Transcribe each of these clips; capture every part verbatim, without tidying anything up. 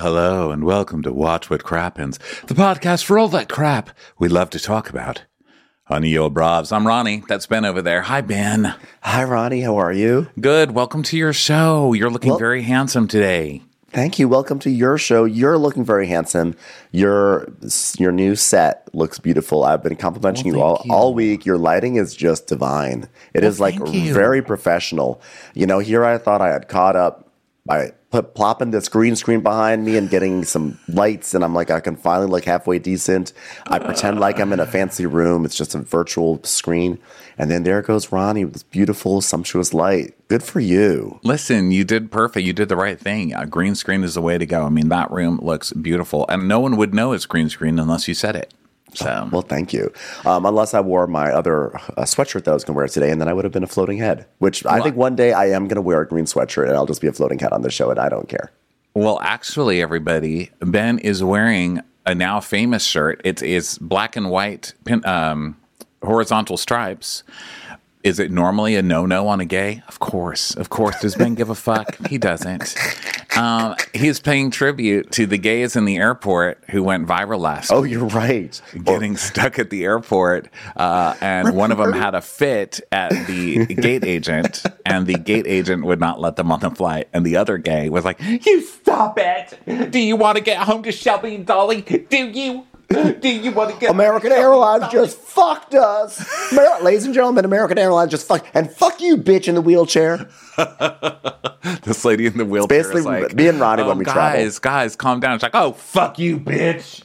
hello, and welcome to Watch What Crappens, the podcast for all that crap we love to talk about. Honey, yo, bravs. I'm Ronnie. That's Ben over there. Hi, Ben. Hi, Ronnie. How are you? Good. Welcome to your show. You're looking Well, very handsome today. Thank you. Welcome to your show. You're looking very handsome. Your your new set looks beautiful. I've been complimenting Well, you all thank you. all week. Your lighting is just divine. It Well, is like thank you. very professional. You know, here I thought I had caught up by put, plopping this green screen behind me and getting some lights, and I'm like, I can finally look halfway decent. I pretend like I'm in a fancy room. It's just a virtual screen. And then there goes Ronnie with this beautiful, sumptuous light. Good for you. Listen, you did perfect. You did the right thing. A green screen is the way to go. I mean, that room looks beautiful, and no one would know it's green screen unless you said it. So, Well, thank you. Um, unless I wore my other uh, sweatshirt that I was going to wear today, and then I would have been a floating head, which I Well, think one day I am going to wear a green sweatshirt, and I'll just be a floating head on the show, and I don't care. well, actually, everybody, Ben is wearing a now famous shirt. It's it's black and white pin, um, horizontal stripes. Is it normally a no-no on a gay? Of course. Of course. Does Ben give a fuck? He doesn't. Um, he's paying tribute to the gays in the airport who went viral last Oh, week, you're right. getting stuck at the airport. Uh, and one of them had a fit at the gate agent, and the gate agent would not let them on the flight. And the other gay was like, "You stop it. Do you want to get home to Shelby and Dolly? Do you? Do you want to get American Airlines just fucked us. Amer- Ladies and gentlemen, American Airlines just fucked. And fuck you, bitch, in the wheelchair. This lady in the wheelchair basically is like, me and Ronnie oh, when we guys, travel." Guys, guys, calm down. It's like, oh, fuck you, bitch.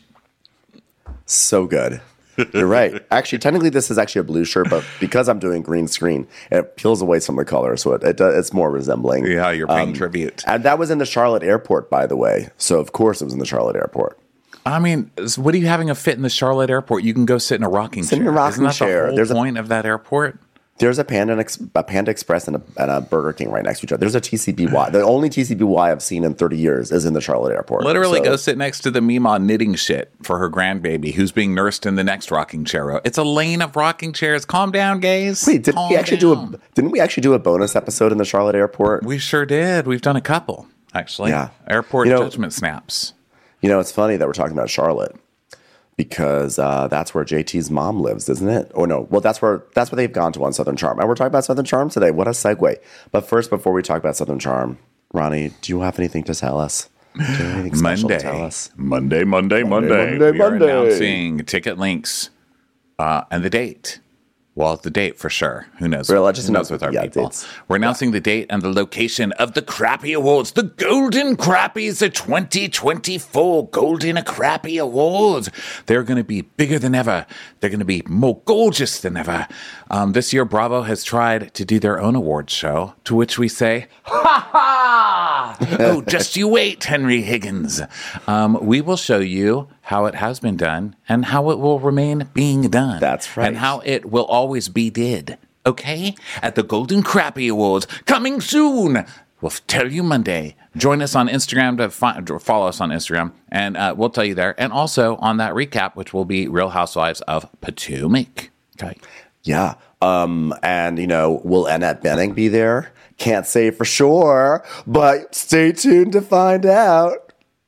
So good. You're right. Actually, technically, this is actually a blue shirt, but because I'm doing green screen, it peels away some of the color, so it, it does, it's more resembling. Yeah, you're paying Um, tribute. And that was in the Charlotte airport, by the way. So, of course, it was in the Charlotte airport. I mean, s- what are you having a fit in the Charlotte airport? You can go sit in a rocking Sit chair. in a rocking Isn't that chair. the whole There's a- point of that airport? There's a Panda, Ex- a Panda Express and a, and a Burger King right next to each other. There's a T C B Y. The only T C B Y I've seen in thirty years is in the Charlotte airport. Literally So- go sit next to the Mima knitting shit for her grandbaby who's being nursed in the next rocking chair. It's a lane of rocking chairs. Calm down, gays. Wait, didn't Calm we actually down. do a didn't we actually do a bonus episode in the Charlotte airport? We sure did. We've done a couple, actually. Yeah. Airport You know- judgment snaps. You know, it's funny that we're talking about Charlotte because uh, that's where J T's mom lives, isn't it? Or no, well, that's where that's where they've gone to on Southern Charm, and we're talking about Southern Charm today. What a segue! But first, before we talk about Southern Charm, Ronnie, do you have anything to tell us? Do you have anything special Monday. to tell us? Monday, Monday, Monday. Monday, we are Monday. announcing ticket links uh, and the date. Well, the date for sure. Who knows? Well, let's just Who knows announce- with our yeah, people? dates. We're announcing the date and the location of the Crappie Awards, the Golden Crappies, the twenty twenty-four Golden Crappie Awards. They're going to be bigger than ever. They're going to be more gorgeous than ever. Um, this year, Bravo has tried to do their own awards show, to which we say, ha ha! Oh, just you wait, Henry Higgins. Um, we will show you how it has been done and how it will remain being done. That's right. And how it will always be did. Okay? At the Golden Crappie Awards, coming soon. We'll tell you Monday. Join us on Instagram to find, follow us on Instagram, and uh, we'll tell you there. And also on that recap, which will be Real Housewives of Potomac. Okay. Yeah. Um, and, you know, will Annette Bening be there? Can't say for sure, but stay tuned to find out.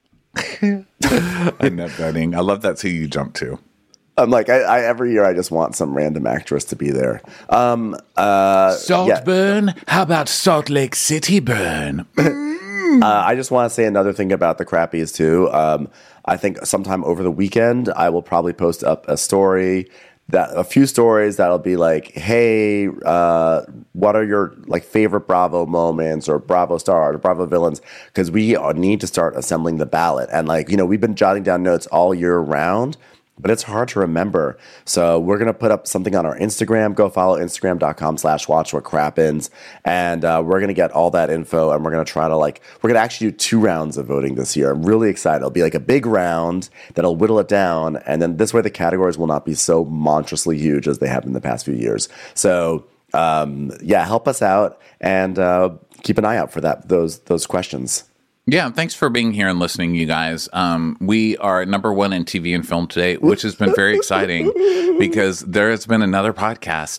Annette Bening. I love that's who you jump to. I'm like, I, I every year I just want some random actress to be there. Um, uh, Saltburn? How about Salt Lake City burn? Uh, I just want to say another thing about the Crappies too. Um, I think sometime over the weekend I will probably post up a story that a few stories that'll be like, hey, uh, what are your like favorite Bravo moments or Bravo stars or Bravo villains? Because we need to start assembling the ballot, and like you know we've been jotting down notes all year round. But it's hard to remember. So we're going to put up something on our Instagram. Go follow Instagram.com slash watch what crappens. And uh, we're going to get all that info. And we're going to try to like, we're going to actually do two rounds of voting this year. I'm really excited. It'll be like a big round that'll whittle it down. And then this way the categories will not be so monstrously huge as they have in the past few years. So um, yeah, help us out and uh, keep an eye out for that, those, those questions. Yeah, thanks for being here and listening, you guys. Um, we are number one in T V and film today, which has been very exciting because there has been another podcast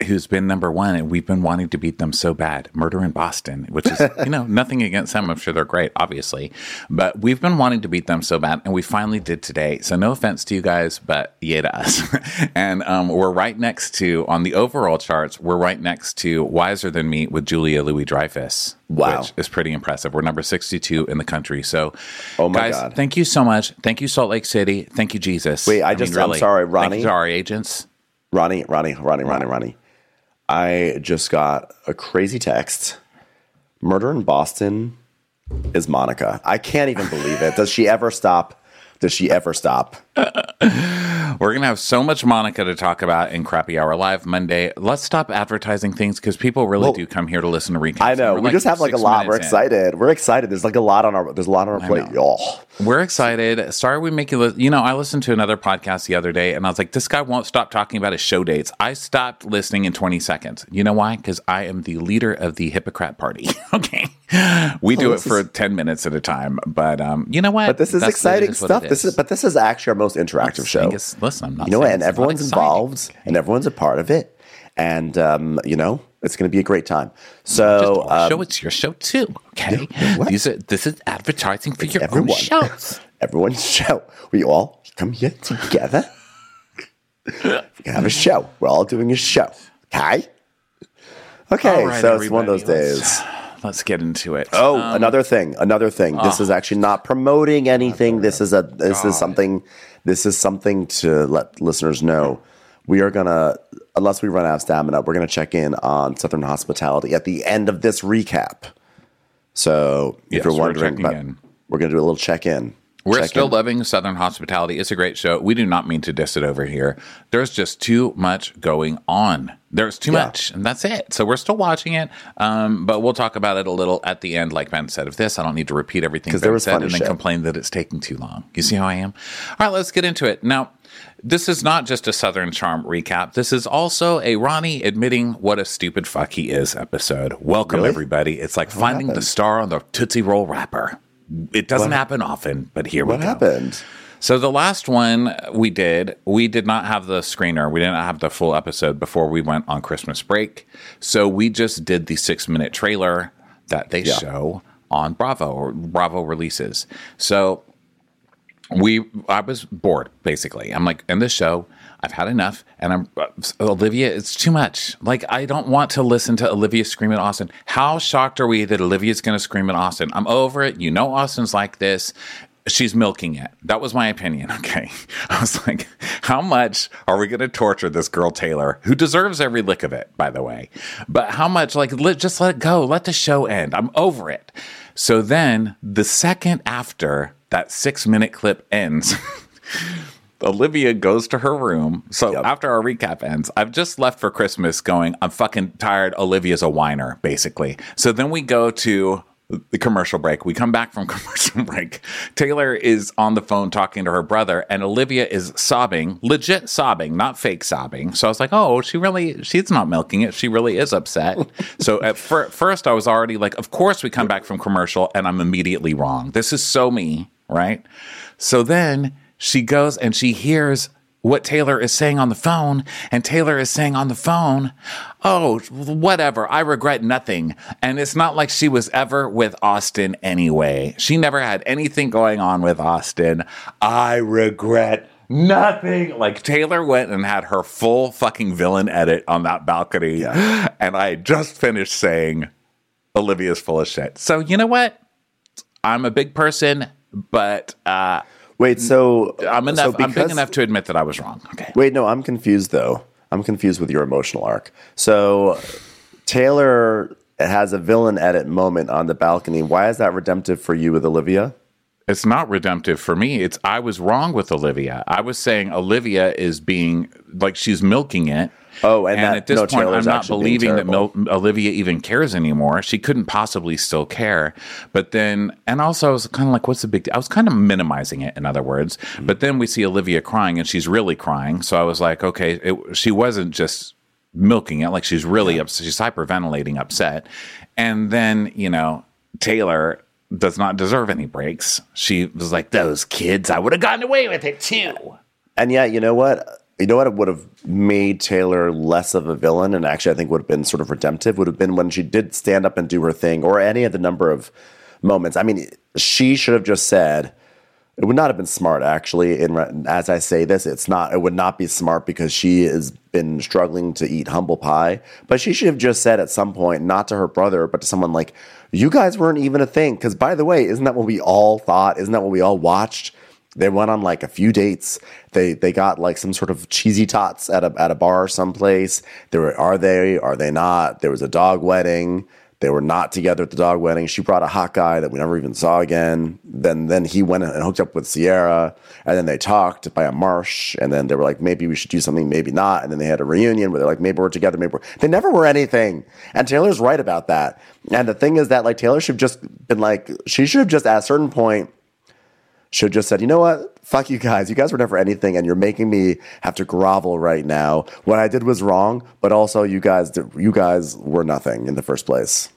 who's been number one, and we've been wanting to beat them so bad. Murder in Boston, which is, you know, nothing against them. I'm sure they're great, obviously. But we've been wanting to beat them so bad, and we finally did today. So no offense to you guys, but yeah to us. And um, we're right next to, on the overall charts, we're right next to Wiser Than Me with Julia Louis-Dreyfus. Wow. Which is pretty impressive. We're number sixty-two in the country. So, oh my guys, God. Thank you so much. Thank you, Salt Lake City. Thank you, Jesus. Wait, I, I just, mean, really, I'm sorry, Ronnie. Thank you to our agents. Ronnie, Ronnie, Ronnie, Ronnie, Ronnie. I just got a crazy text. Murder in Boston is Monica. I can't even believe it. Does she ever stop? Does she ever stop? We're going to have so much Monica to talk about in Crappy Hour Live Monday. Let's stop advertising things because people really well, do come here to listen to recaps. I know. We like just have like a lot. We're excited. In. We're excited. There's like a lot on our there's a lot on our plate, y'all. We're excited. Sorry we make you li- you know, I listened to another podcast the other day and I was like, this guy won't stop talking about his show dates. I stopped listening in twenty seconds. You know why? Because I am the leader of the Hippocrat Party. Okay. We do oh, it for is... ten minutes at a time. But um, you know what? But this is That's exciting is stuff. Is. This is but this is actually our most interactive show. Listen, I'm not you know what? And everyone's involved and everyone's a part of it. And um, you know, it's going to be a great time. So, Just um, show it's your show too, okay? These are this is advertising for it's your everyone. own shows. Everyone's show. We all come here together. We have a show. We're all doing a show. Okay. Okay. Right, so it's one of those days. Let's, let's get into it. Oh, um, another thing. Another thing. Oh, this is actually not promoting anything. This is a. This God. is something. This is something to let listeners know. We are gonna, unless we run out of stamina, we're gonna check in on Southern Hospitality at the end of this recap. So if yes, you're wondering, we're, about, we're gonna do a little check-in. We're check still in. loving Southern Hospitality. It's a great show. We do not mean to diss it over here. There's just too much going on. There's too yeah. much, and that's it. So we're still watching it, um, but we'll talk about it a little at the end, like Ben said. Of this, I don't need to repeat everything Ben there was said and shit. then complain that it's taking too long. You see how I am? All right, let's get into it. Now, this is not just a Southern Charm recap. This is also a Ronnie admitting what a stupid fuck he is episode. Welcome, really? everybody. It's like what finding happened? the star on the Tootsie Roll wrapper. It doesn't what? happen often, but here what we go. What happened? So the last one we did, we did not have the screener. We didn't have the full episode before we went on Christmas break. So we just did the six-minute trailer that they yeah. show on Bravo, or Bravo releases. So we, I was bored, basically. I'm like, in this show, I've had enough, and I'm uh, Olivia. It's too much. Like, I don't want to listen to Olivia scream at Austin. How shocked are we that Olivia's going to scream at Austin? I'm over it. You know, Austin's like this. She's milking it. That was my opinion. Okay, I was like, how much are we going to torture this girl Taylor, who deserves every lick of it, by the way? But how much? Like, let, just let it go. Let the show end. I'm over it. So then, the second after that six-minute clip ends. Olivia goes to her room. So yep. after our recap ends, I've just left for Christmas going, I'm fucking tired. Olivia's a whiner, basically. So then we go to the commercial break. We come back from commercial break. Taylor is on the phone talking to her brother, and Olivia is sobbing, legit sobbing, not fake sobbing. So I was like, oh, she really, she's not milking it. She really is upset. So at fir- first I was already like, of course we come back from commercial and I'm immediately wrong. This is so me, right? So then she goes and she hears what Taylor is saying on the phone, and Taylor is saying on the phone, oh, whatever, I regret nothing. And it's not like she was ever with Austin anyway. She never had anything going on with Austin. I regret nothing. Like, Taylor went and had her full fucking villain edit on that balcony, yeah. and I just finished saying Olivia's full of shit. So, you know what? I'm a big person, but uh Wait, so I'm enough. So because, I'm big enough to admit that I was wrong. Okay. Wait, no, I'm confused though. I'm confused with your emotional arc. So Taylor has a villain edit moment on the balcony. Why is that redemptive for you with Olivia? It's not redemptive for me. It's I was wrong with Olivia. I was saying Olivia is being like she's milking it. Oh, and, and that, at this no, point, Taylor's I'm not believing that Mil- Olivia even cares anymore. She couldn't possibly still care. But then, and also, I was kind of like, what's the big deal? I was kind of minimizing it, in other words. Mm-hmm. But then we see Olivia crying, and she's really crying. So I was like, okay, it, she wasn't just milking it. Like, she's really yeah. upset. She's hyperventilating upset. And then, you know, Taylor does not deserve any breaks. She was like, those kids, I would have gotten away with it, too. And yet, you know what? you know what would have made Taylor less of a villain, and actually I think would have been sort of redemptive, would have been when she did stand up and do her thing, or any of the number of moments. I mean, she should have just said, it would not have been smart, actually. And as I say this, it's not. It would not be smart because she has been struggling to eat humble pie. But she should have just said at some point, not to her brother, but to someone like, you guys weren't even a thing. Because by the way, isn't that what we all thought? Isn't that what we all watched? They went on like a few dates. They they got like some sort of cheesy tots at a at a bar someplace. There were, are they? Are they not? There was a dog wedding. They were not together at the dog wedding. She brought a hot guy that we never even saw again. Then then he went and hooked up with Sierra, and then they talked by a marsh, and then they were like, maybe we should do something, maybe not. And then they had a reunion where they're like, maybe we're together, maybe we're... They never were anything. And Taylor's right about that. And the thing is that like Taylor should have just been like, she should have just at a certain point, should have just said, you know what? Fuck you guys. You guys were never anything, and you're making me have to grovel right now. What I did was wrong, but also you guys did, you guys were nothing in the first place.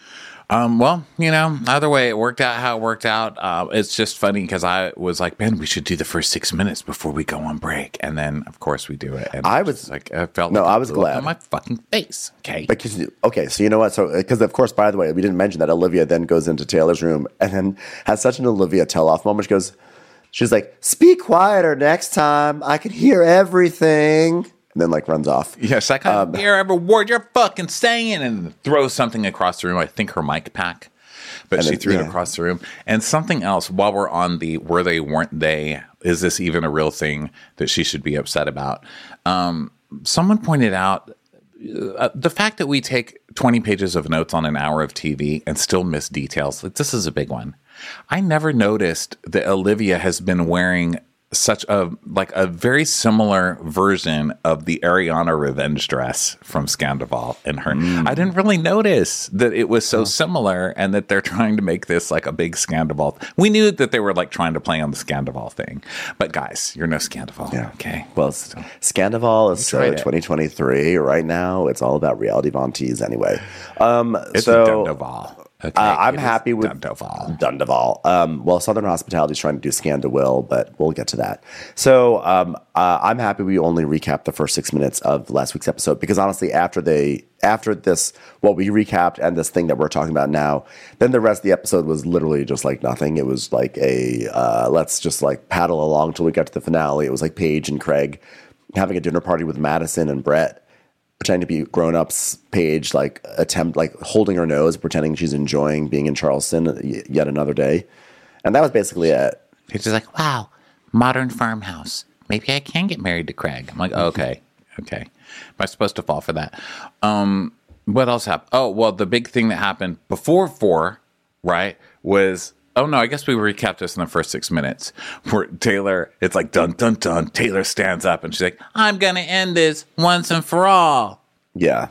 Um, well, you know, either way, it worked out how it worked out. Uh, it's just funny because I was like, man, we should do the first six minutes before we go on break. And then, of course, we do it. And I was like, I felt no, like I was glad on my fucking face. Okay. Because, okay, so you know what? So, because of course, by the way, we didn't mention that Olivia then goes into Taylor's room and then has such an Olivia tell-off moment. She goes, she's like, speak quieter next time. I can hear everything. And then like runs off. Yes, I can't um, hear every word you're fucking saying, and throws something across the room. I think her mic pack, but she then, threw yeah. it across the room. And something else while we're on the were they, weren't they, is this even a real thing that she should be upset about? Um, someone pointed out uh, the fact that we take twenty pages of notes on an hour of T V and still miss details. Like, this is a big one. I never noticed that Olivia has been wearing such a like a very similar version of the Ariana revenge dress from Scandival in her. Mm. I didn't really notice that it was so oh. similar, and that they're trying to make this like a big Scandival. We knew that they were like trying to play on the Scandival thing, but guys, you're no Scandival. Yeah. Okay. Well, so, Scandival is so twenty twenty-three right now. It's all about reality Von Teese anyway. Um, it's so. Dundoval. Okay, uh, I'm happy with Dundoval. Dundoval. Um, well, Southern Hospitality is trying to do Scandival, but we'll get to that. So um, uh, I'm happy we only recapped the first six minutes of last week's episode because honestly, after they after this, what we recapped and this thing that we're talking about now, then the rest of the episode was literally just like nothing. It was like a uh, let's just like paddle along till we got to the finale. It was like Paige and Craig having a dinner party with Madison and Brett, pretending to be grown-ups. Paige like attempt like holding her nose, pretending she's enjoying being in Charleston yet another day, and that was basically it. It's just like, wow, modern farmhouse. Maybe I can get married to Craig. I'm like, oh, okay, okay. Am I supposed to fall for that? Um, what else happened? Oh, well, the big thing that happened before four, right, was. Oh, no, I guess we recapped this in the first six minutes where Taylor, it's like, dun, dun, dun. Taylor stands up and she's like, I'm going to end this once and for all. Yeah.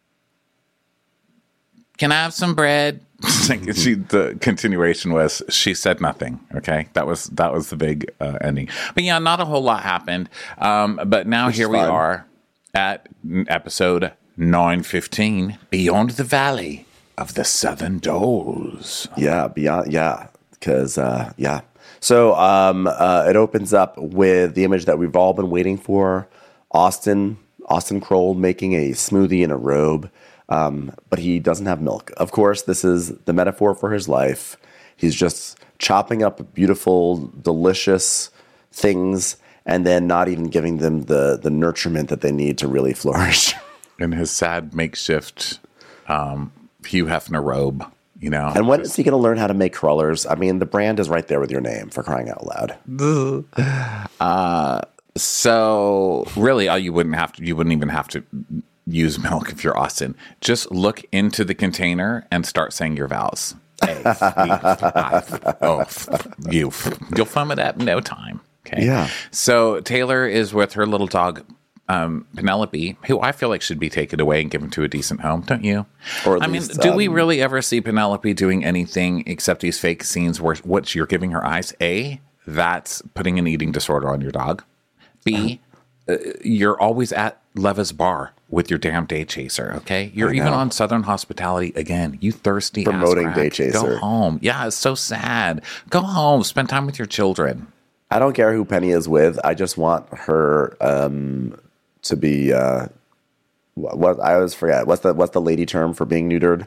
Can I have some bread? she, the continuation was, she said nothing. Okay. That was, that was the big uh, ending. But yeah, not a whole lot happened. Um, but now Which here we are at episode nine fifteen, Beyond the Valley of the Southern Dolls. Yeah. Beyond. Yeah. Because, uh, yeah. So um, uh, it opens up with the image that we've all been waiting for. Austin, Austin Kroll making a smoothie in a robe, um, but he doesn't have milk. Of course, this is the metaphor for his life. He's just chopping up beautiful, delicious things and then not even giving them the, the nurturement that they need to really flourish. In his sad makeshift um, Hugh Hefner robe. You know, and when is he going to learn how to make crawlers? I mean, the brand is right there with your name, for crying out loud. Uh, so really, oh, you wouldn't have to. You wouldn't even have to use milk if you're Austin. Just look into the container and start saying your vows. A, B, I, oh, you, you'll fum it up in no time. Okay. Yeah. So Taylor is with her little dog. Um, Penelope, who I feel like should be taken away and given to a decent home, don't you? Or I least, mean, do um, we really ever see Penelope doing anything except these fake scenes where what you're giving her eyes? A, that's putting an eating disorder on your dog. B, uh, you're always at Leva's bar with your damn day chaser, okay? You're even on Southern Hospitality again. You thirsty promoting ass day chaser. Go home. Yeah, it's so sad. Go home. Spend time with your children. I don't care who Penny is with. I just want her um, to be. Uh, what, what I always forget. What's the what's the lady term for being neutered?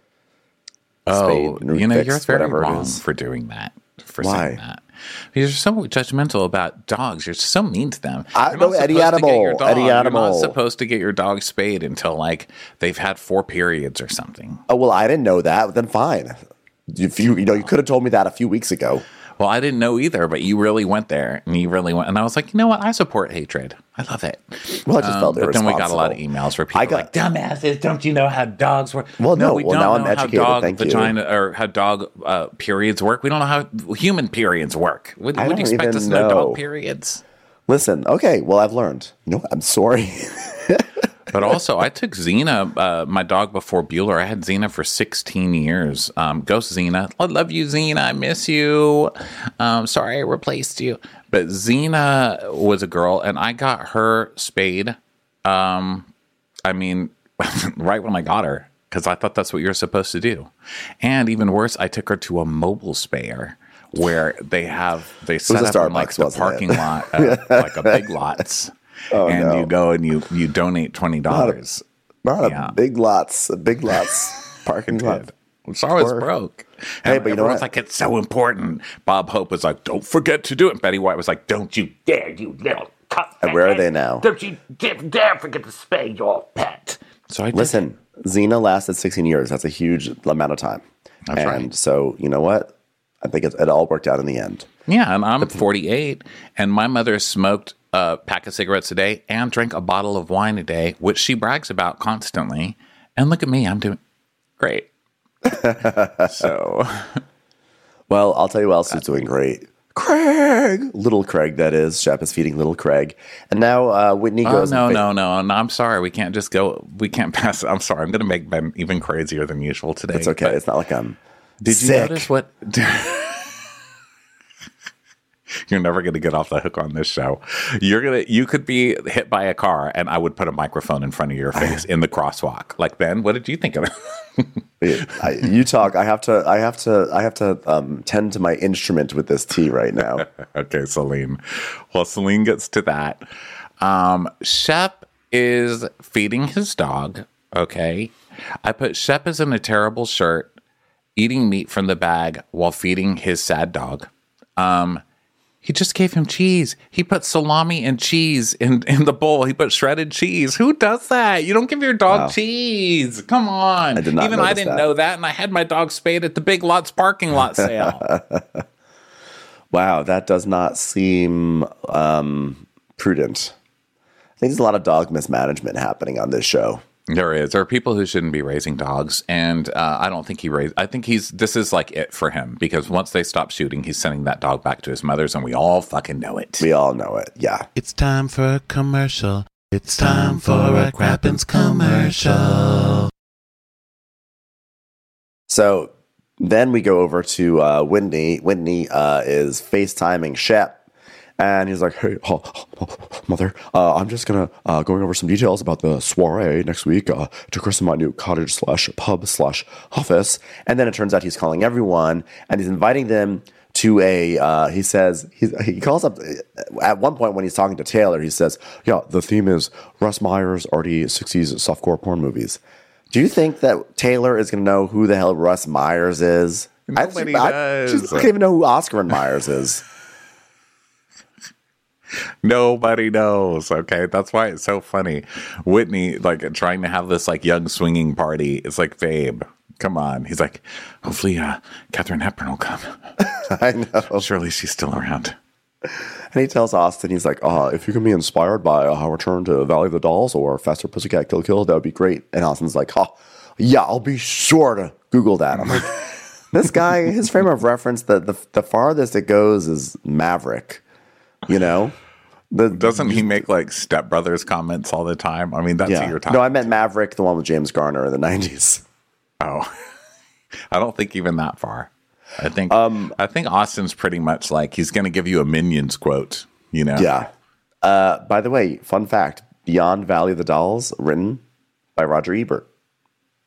Oh, Spayed, you know, fixed, you're very whatever it wrong is. for doing that. For Why? saying that. Because you're so judgmental about dogs. You're so mean to them. I- You're no, not Eddie supposed to get Animal, your dog- Eddie You're Animal. not supposed to get your dog spayed until like they've had four periods or something. Oh well, I didn't know that. Then fine. If you you know you could have told me that a few weeks ago. Well, I didn't know either, but you really went there, and you really went, and I was like, you know what? I support hatred. I love it. Well, I just Um, felt but then we got a lot of irresponsible. emails where people I are got- like, "Dumbasses, don't you know how dogs work?" Well, no. we Well, don't now know I'm how educated. dog Thank you. vagina or how dog uh, periods work. We don't know how human periods work. Would, I would you don't expect even us to know know. dog periods? Listen, okay. Well, I've learned. You know, what? I'm sorry. But also, I took Xena, uh, my dog, before Bueller. I had Xena for sixteen years. Um, Ghost Xena. I love you, Xena. I miss you. Um, sorry I replaced you. But Xena was a girl, and I got her spayed. Um, I mean, right when I got her, because I thought that's what you're supposed to do. And even worse, I took her to a mobile spayer where they have, they set a up in like Starbucks, the wasn't parking it? lot, uh, like a Big Lots. Oh, and no. you go and you, you donate twenty dollars. Not Yeah. a big lots, a big lots parking lot. So I was Or- broke. Hey, And but you know everyone's what? like, it's so important. Bob Hope was like, don't forget to do it. Betty White was like, don't you dare, you little cunt. And where are they now? Don't you dare, dare forget to spay your pet. So I did. Listen, Xena lasted sixteen years. That's a huge amount of time. That's and right. so, you know what? I think it, it all worked out in the end. Yeah, and I'm forty-eight, and my mother smoked a pack of cigarettes a day and drank a bottle of wine a day, which she brags about constantly. And look at me, I'm doing great. So, Well, I'll tell you what else is doing great. Craig, little Craig, that is. Shep is feeding little Craig, and now uh, Whitney oh goes. no, and fa- no, no, no! I'm sorry, we can't just go. We can't pass. I'm sorry, I'm going to make Ben even crazier than usual today. It's okay. but It's not like I'm. Did you sick. notice what? You're never going to get off the hook on this show. You're gonna. You could be hit by a car, and I would put a microphone in front of your face in the crosswalk. Like, Ben, what did you think of it? I, you talk. I have to. I have to. I have to um, tend to my instrument with this tea right now. Okay, Celine. Well, Celine gets to that. Um, Shep is feeding his dog. Okay. I put Shep is in a terrible shirt, eating meat from the bag while feeding his sad dog. Um, he just gave him cheese. He put salami and cheese in, in the bowl. He put shredded cheese. Who does that? You don't give your dog Wow. cheese. Come on. I did not Even I notice didn't that. know that, and I had my dog spayed at the Big Lots parking lot sale. Wow, that does not seem um, prudent. I think there's a lot of dog mismanagement happening on this show. There is. There are people who shouldn't be raising dogs, and uh, I don't think he raised. I think he's. This is like it for him because once they stop shooting, he's sending that dog back to his mother's, and we all fucking know it. We all know it. Yeah. It's time for a commercial. It's time for a Crappens commercial. So then we go over to uh, Whitney. Whitney uh, is FaceTiming Shep. And he's like, hey, oh, oh, mother, uh, I'm just going to uh, going over some details about the soiree next week uh, to christen my new cottage slash pub slash office. And then it turns out he's calling everyone and he's inviting them to a, uh, he says, he's, he calls up, at one point when he's talking to Taylor, he says, yeah, the theme is Russ Meyer's arty sixties softcore porn movies. Do you think that Taylor is going to know who the hell Russ Myers is? Nobody I, does. I, just, I can't even know who Oscar and Myers is. Nobody knows. Okay, that's why it's so funny. Whitney, like trying to have this like young swinging party. It's like, babe, come on. He's like, hopefully, uh, Katharine Hepburn will come. I know. Surely she's still around. And he tells Austin, he's like, oh, if you can be inspired by uh, Return to Valley of the Dolls or Faster Pussycat Kill Kill, that would be great. And Austin's like, oh, yeah, I'll be sure to Google that. I'm like, this guy, his frame of reference, the, the, the farthest it goes is Maverick, you know? The, Doesn't he make like Step Brothers comments all the time? I mean, that's yeah. who you're talking No, I meant Maverick, the one with James Garner in the nineties. Oh, I don't think even that far. I think um, I think Austin's pretty much like he's going to give you a Minions quote, you know? Yeah. Uh, by the way, fun fact, Beyond Valley of the Dolls, written by Roger Ebert.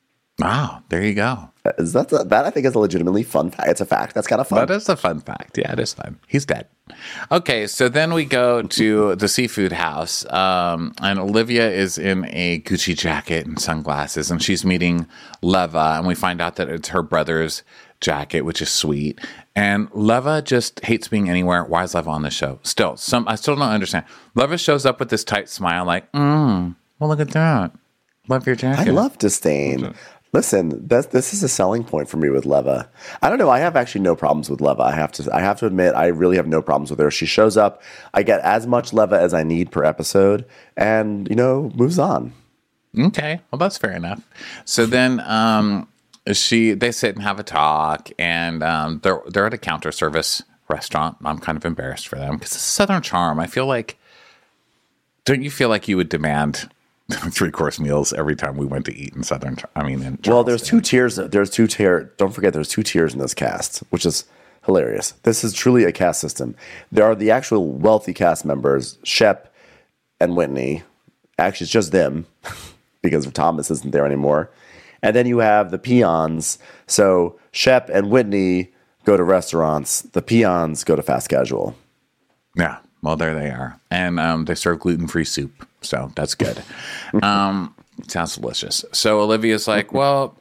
Wow, there you go. Is that, that I think is a legitimately fun fact. It's a fact. That's kind of fun. That is a fun fact. Yeah, it is fun. He's dead. Okay, so then we go to the seafood house, um, and Olivia is in a Gucci jacket and sunglasses, and she's meeting Leva, and we find out that it's her brother's jacket, which is sweet. And Leva just hates being anywhere. Why is Leva on the show? Still, some I still don't understand. Leva shows up with this tight smile, like, mm, well, look at that. Love your jacket. I love disdain. Listen, that's, this is a selling point for me with Leva. I don't know. I have actually no problems with Leva. I have to. I have to admit, I really have no problems with her. She shows up. I get as much Leva as I need per episode, and you know, moves on. Okay, well, that's fair enough. So then, um, she they sit and have a talk, and um, they're they're at a counter service restaurant. I'm kind of embarrassed for them because it's Southern Charm. I feel like, don't you feel like you would demand three course meals every time we went to eat in Southern? I mean, in Charleston. Well, there's two tiers. There's two tier. Don't forget, there's two tiers in this cast, which is hilarious. This is truly a caste system. There are the actual wealthy cast members, Shep and Whitney. Actually, it's just them because Thomas isn't there anymore. And then you have the peons. So Shep and Whitney go to restaurants. The peons go to fast casual. Yeah. Well, there they are. And um, they serve gluten-free soup. So that's good. um, sounds delicious. So Olivia's like, well,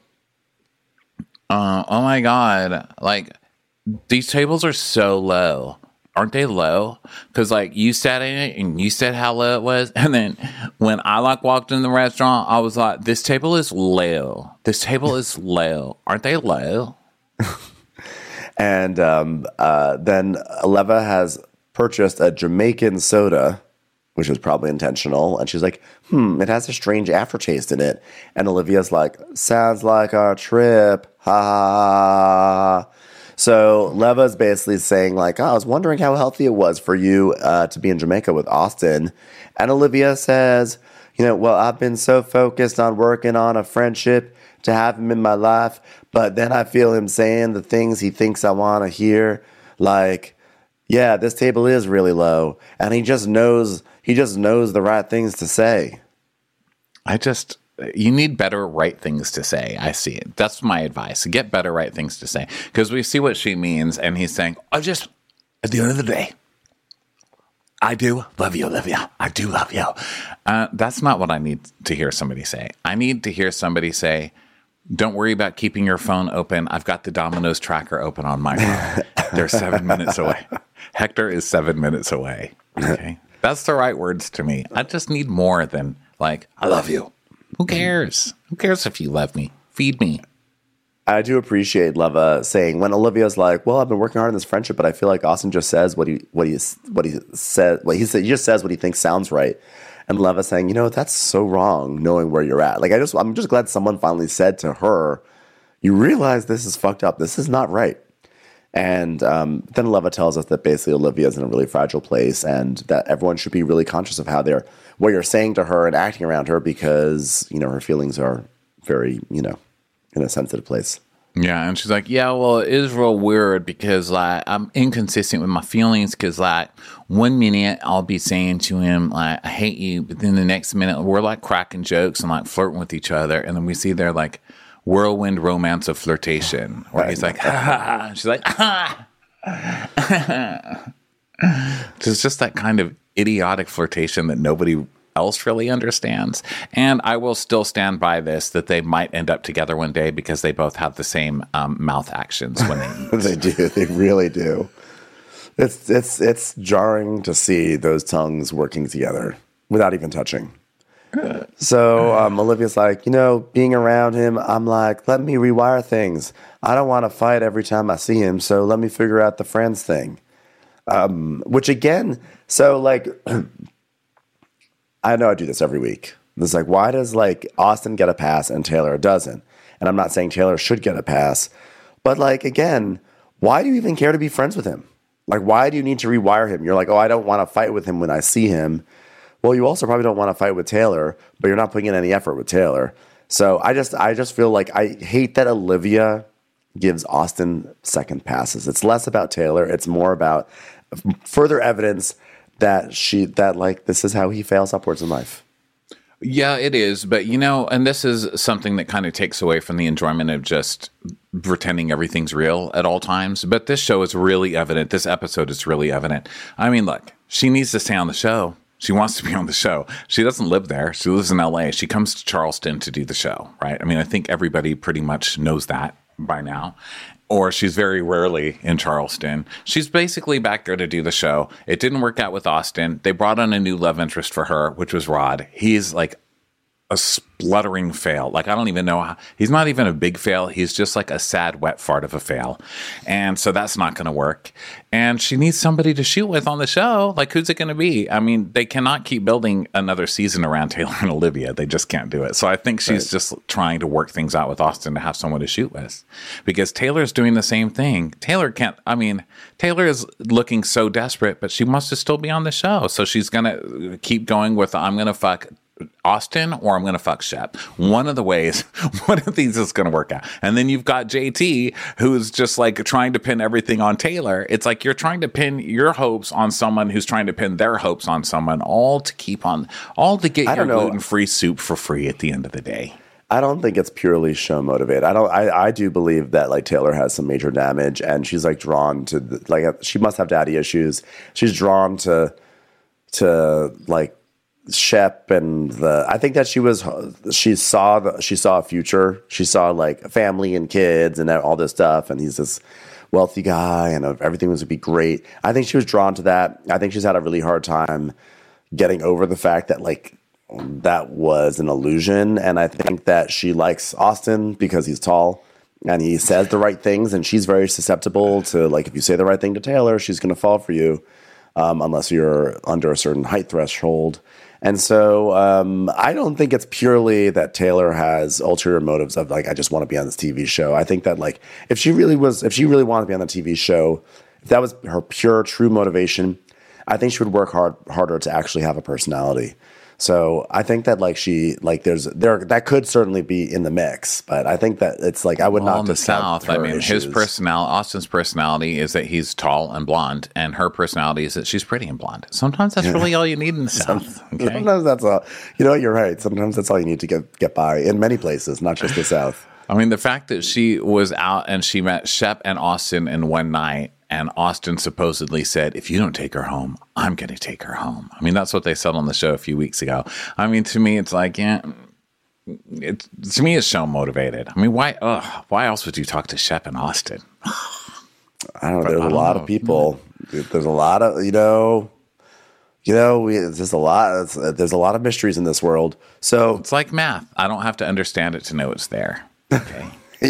uh, oh my God. Like, these tables are so low. Aren't they low? Because, like, you sat in it and you said how low it was. And then when I, like, walked in the restaurant, I was like, this table is low. This table is low. Aren't they low? And um, uh, then Leva has purchased a Jamaican soda, which was probably intentional. And she's like, hmm, it has a strange aftertaste in it. And Olivia's like, sounds like our trip. Ha ha ha. So Leva's basically saying, like, oh, I was wondering how healthy it was for you uh, to be in Jamaica with Austin. And Olivia says, you know, well, I've been so focused on working on a friendship to have him in my life, but then I feel him saying the things he thinks I want to hear, like, yeah, this table is really low, and he just knows he just knows the right things to say. I just, you need better right things to say. I see it. That's my advice. Get better right things to say, because we see what she means, and he's saying, I just, at the end of the day, I do love you, Olivia. I do love you. Uh, that's not what I need to hear somebody say. I need to hear somebody say, don't worry about keeping your phone open. I've got the Domino's tracker open on my phone. They're seven minutes away. Hector is seven minutes away. Okay. That's the right words to me. I just need more than, like, I love you. Who cares? Who cares if you love me? Feed me. I do appreciate Leva saying, when Olivia's like, well, I've been working hard on this friendship, but I feel like Austin just says what he what he what he said what he said he just says what he thinks sounds right. And Leva saying, you know, that's so wrong, knowing where you're at. Like, I just I'm just glad someone finally said to her, you realize this is fucked up. This is not right. And um, then Leva tells us that basically Olivia is in a really fragile place, and that everyone should be really conscious of how they're what you're saying to her and acting around her, because, you know, her feelings are very, you know, in a sensitive place. Yeah, and she's like, yeah, well, it is real weird because, like, I'm inconsistent with my feelings because, like, one minute I'll be saying to him, like, I hate you, but then the next minute we're, like, cracking jokes and, like, flirting with each other, and then we see their, like, whirlwind romance of flirtation where he's like, ha, ha, ha. And she's like, ha. It's just that kind of idiotic flirtation that nobody else really understands. And I will still stand by this, that they might end up together one day because they both have the same um, mouth actions when they eat. They do. They really do. It's it's it's jarring to see those tongues working together without even touching. So um, Olivia's like, you know, being around him, I'm like, let me rewire things. I don't want to fight every time I see him, so let me figure out the friends thing. Um, which again, so like, I know I do this every week. It's like, why does like Austin get a pass and Taylor doesn't? And I'm not saying Taylor should get a pass, but like, again, why do you even care to be friends with him? Like, why do you need to rewire him? You're like, oh, I don't want to fight with him when I see him. Well, you also probably don't want to fight with Taylor, but you're not putting in any effort with Taylor. So I just, I just feel like I hate that Olivia gives Austin second passes. It's less about Taylor. It's more about further evidence that she, that like, this is how he fails upwards in life. Yeah, it is. But, you know, and this is something that kind of takes away from the enjoyment of just pretending everything's real at all times. But this show is really evident. This episode is really evident. I mean, look, she needs to stay on the show. She wants to be on the show. She doesn't live there. She lives in L A. She comes to Charleston to do the show, right? I mean, I think everybody pretty much knows that by now. Or she's very rarely in Charleston. She's basically back there to do the show. It didn't work out with Austin. They brought on a new love interest for her, which was Rod. He's like a spluttering fail. Like, I don't even know how. He's not even a big fail. He's just like a sad, wet fart of a fail. And so that's not going to work. And she needs somebody to shoot with on the show. Like, who's it going to be? I mean, they cannot keep building another season around Taylor and Olivia. They just can't do it. So I think she's right. just trying to work things out with Austin to have someone to shoot with. Because Taylor's doing the same thing. Taylor can't, I mean, Taylor is looking so desperate, but she wants to still be on the show. So she's going to keep going with, I'm going to fuck Austin or I'm going to fuck Shep. One of the ways, one of these is going to work out. And then you've got J T, who's just like trying to pin everything on Taylor. It's like you're trying to pin your hopes on someone who's trying to pin their hopes on someone, all to keep on, all to get your gluten-free soup for free at the end of the day. I don't think it's purely show motivated. I don't. I, I do believe that like Taylor has some major damage, and she's like drawn to the, like she must have daddy issues. She's drawn to to like Shep and the. I think that she was she saw the, she saw a future. She saw like a family and kids and all this stuff, and he's this wealthy guy, and everything was to be great. I think she was drawn to that. I think she's had a really hard time getting over the fact that like. That was an illusion, and I think that she likes Austin because he's tall and he says the right things, and she's very susceptible to like if you say the right thing to Taylor, she's going to fall for you um, unless you're under a certain height threshold. And so um, I don't think it's purely that Taylor has ulterior motives of like I just want to be on this T V show. I think that like if she really was, if she really wanted to be on the T V show, if that was her pure true motivation, I think she would work hard harder to actually have a personality. So I think that like she like there's there that could certainly be in the mix, but I think that it's like I would well, not in the South. I mean, issues. His personality, Austin's personality is that he's tall and blonde, and her personality is that she's pretty and blonde. Sometimes that's yeah. really all you need in the South. Okay? Sometimes that's all. You know what? You're right. Sometimes that's all you need to get get by in many places, not just the South. I mean, the fact that she was out and she met Shep and Austin in one night. And Austin supposedly said, if you don't take her home, I'm going to take her home. I mean, that's what they said on the show a few weeks ago. I mean, to me, it's like, yeah, it, to me, it's show motivated. I mean, why ugh, why else would you talk to Shep and Austin? I don't know. There's a lot know. of people. There's a lot of, you know, you know, we, there's a lot, there's a lot of mysteries in this world. So it's like math. I don't have to understand it to know it's there. Okay.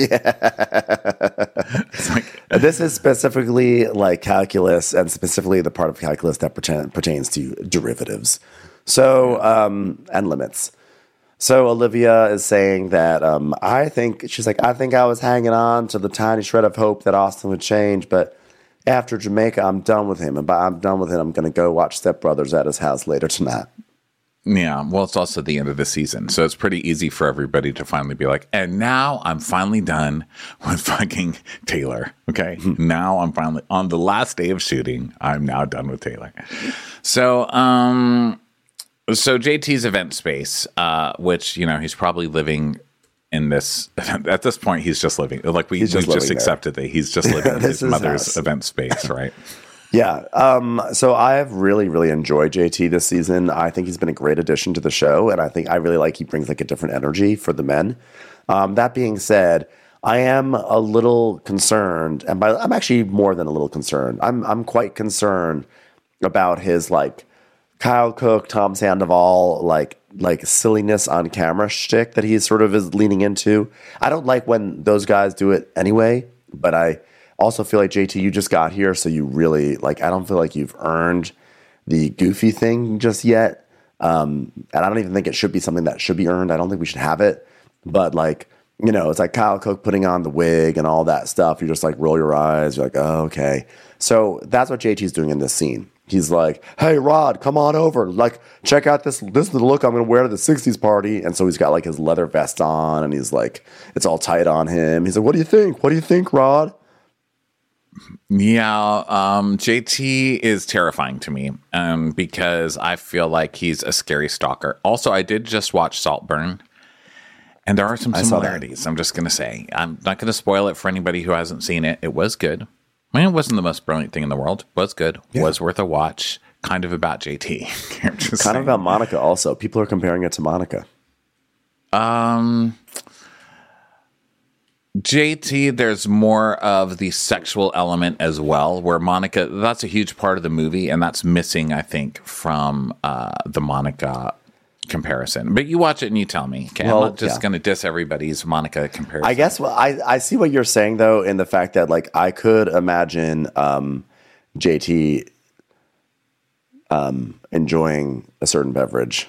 Yeah. Like, this is specifically like calculus and specifically the part of calculus that pertain, pertains to derivatives. So, um, and limits. So Olivia is saying that um, I think, she's like, I think I was hanging on to the tiny shred of hope that Austin would change, but after Jamaica, I'm done with him. And by I'm done with him, I'm going to go watch Step Brothers at his house later tonight. Yeah, well, it's also the end of the season, so it's pretty easy for everybody to finally be like, and now I'm finally done with fucking Taylor, okay? Now I'm finally, on the last day of shooting, I'm now done with Taylor. So, um, so J T's event space, uh, which, you know, he's probably living in this, at this point, he's just living, like we, just, we just accepted that he's just living in his mother's house. Event space, right? Yeah. Um, so I've really, really enjoyed J T this season. I think he's been a great addition to the show. And I think I really like he brings like a different energy for the men. Um, that being said, I am a little concerned. And by, I'm actually more than a little concerned. I'm I'm quite concerned about his like Kyle Cook, Tom Sandoval, like like silliness on camera shtick that he sort of is leaning into. I don't like when those guys do it anyway, but I also feel like J T, you just got here, so you really like. I don't feel like you've earned the goofy thing just yet, um, and I don't even think it should be something that should be earned. I don't think we should have it, but like you know, it's like Kyle Cook putting on the wig and all that stuff. You just like roll your eyes. You're like, oh, okay. So that's what J T's doing in this scene. He's like, hey, Rod, come on over. Like, check out this. This is the look I'm going to wear to the sixties party. And so he's got like his leather vest on, and he's like, it's all tight on him. He's like, what do you think? What do you think, Rod? Yeah, um, J T is terrifying to me um, because I feel like he's a scary stalker. Also, I did just watch Saltburn, and there are some similarities. I'm just going to say. I'm not going to spoil it for anybody who hasn't seen it. It was good. I mean, it wasn't the most brilliant thing in the world. It was good. Yeah. Was worth a watch. Kind of about J T. kind saying. of about Monica also. People are comparing it to Monica. Um... J T, there's more of the sexual element as well, where Monica, that's a huge part of the movie, and that's missing, I think, from uh, the Monica comparison. But you watch it and you tell me, okay? Well, I'm not just yeah. going to diss everybody's Monica comparison. I guess well, I, I see what you're saying, though, in the fact that, like, I could imagine um, J T um, enjoying a certain beverage.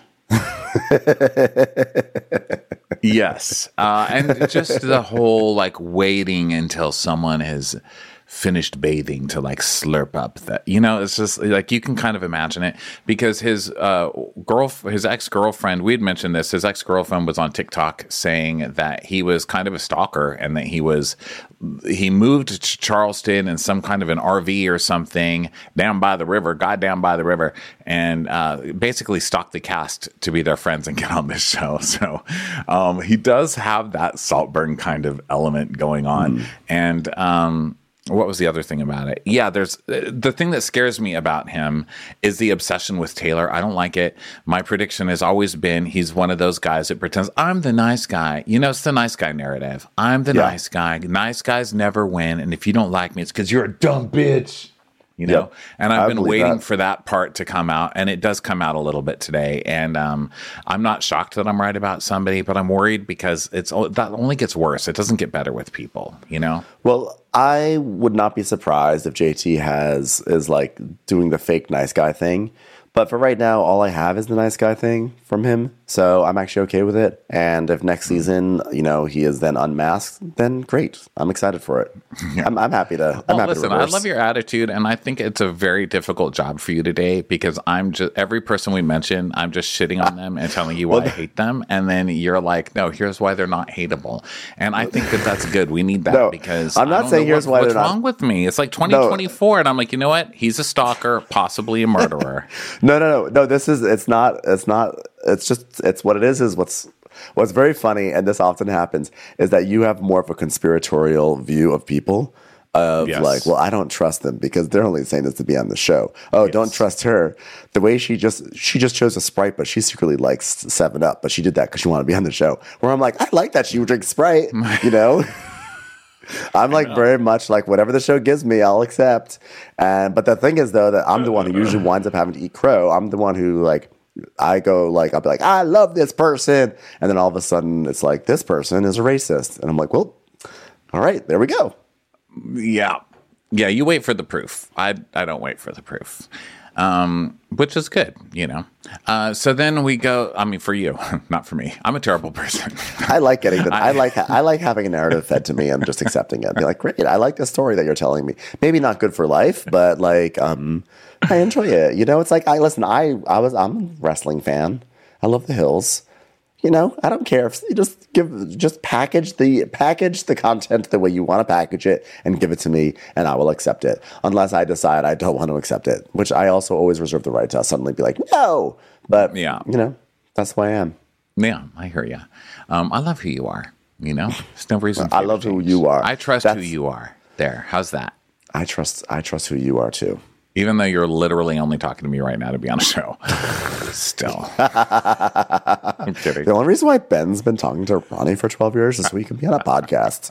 Yes. Uh, and just the whole like waiting until someone has finished bathing to like slurp up that, you know, it's just like you can kind of imagine it because his uh, girl, his ex-girlfriend, we had mentioned this, his ex-girlfriend was on TikTok saying that he was kind of a stalker and that he was, he moved to Charleston in some kind of an R V or something down by the river, got down by the river and uh, basically stalked the cast to be their friends and get on this show. So um, he does have that Saltburn kind of element going on. Mm. And, um, what was the other thing about it? Yeah, there's the thing that scares me about him is the obsession with Taylor. I don't like it. My prediction has always been he's one of those guys that pretends I'm the nice guy. You know, it's the nice guy narrative. I'm the yeah. nice guy. Nice guys never win. And if you don't like me, it's because you're a dumb bitch. You know, yep. and I've I been waiting that. for that part to come out, and it does come out a little bit today. And um, I'm not shocked that I'm right about somebody, but I'm worried because it's that only gets worse. It doesn't get better with people, you know. Well, I would not be surprised if J T has is like doing the fake nice guy thing. But for right now, all I have is the nice guy thing from him. So I'm actually okay with it. And if next season, you know, he is then unmasked, then great. I'm excited for it. Yeah. I'm, I'm happy to. I'm well, happy listen, to I love your attitude, and I think it's a very difficult job for you today because I'm just every person we mention, I'm just shitting on them and telling you why well, I hate them, and then you're like, no, here's why they're not hateable. And I think that that's good. We need that no, because I'm not saying here's what, why what's they're wrong not. with me. It's like twenty twenty-four, no. and I'm like, you know what? He's a stalker, possibly a murderer. No, no, no, no. This is it's not. It's not. It's just. It's what it is. Is what's what's very funny, and this often happens, is that you have more of a conspiratorial view of people. Of yes. like, well, I don't trust them because they're only saying this to be on the show. Oh, yes. Don't trust her. The way she just she just chose a Sprite, but she secretly likes Seven Up, but she did that because she wanted to be on the show. Where I'm like, I like that she would drink Sprite, you know. I'm like very much like whatever the show gives me, I'll accept. And but the thing is though that I'm the one who usually winds up having to eat crow. I'm the one who like I go like I'll be like I love this person, and then all of a sudden it's like this person is a racist, and I'm like, well, all right, there we go. Yeah, yeah. You wait for the proof. I I don't wait for the proof. Um, which is good, you know. Uh, so then we go. I mean, for you, not for me. I'm a terrible person. I like getting. The, I, I like. I like having a narrative fed to me and just accepting it. Be like, great. I like the story that you're telling me. Maybe not good for life, but like, um, I enjoy it. You know, it's like I listen. I I was. I'm a wrestling fan. I love the Hills. You know, I don't care if you just give, just package the package the content the way you want to package it and give it to me, and I will accept it. Unless I decide I don't want to accept it, which I also always reserve the right to suddenly be like, no. But yeah, you know, that's who I am. Yeah, I hear you. Um, I love who you are. You know, there's no reason. I love who you are. I trust that's, who you are. There, how's that? I trust. I trust who you are too. Even though you're literally only talking to me right now to be on a show. Still. I'm kidding. The only reason why Ben's been talking to Ronnie for twelve years is so he can be on a podcast.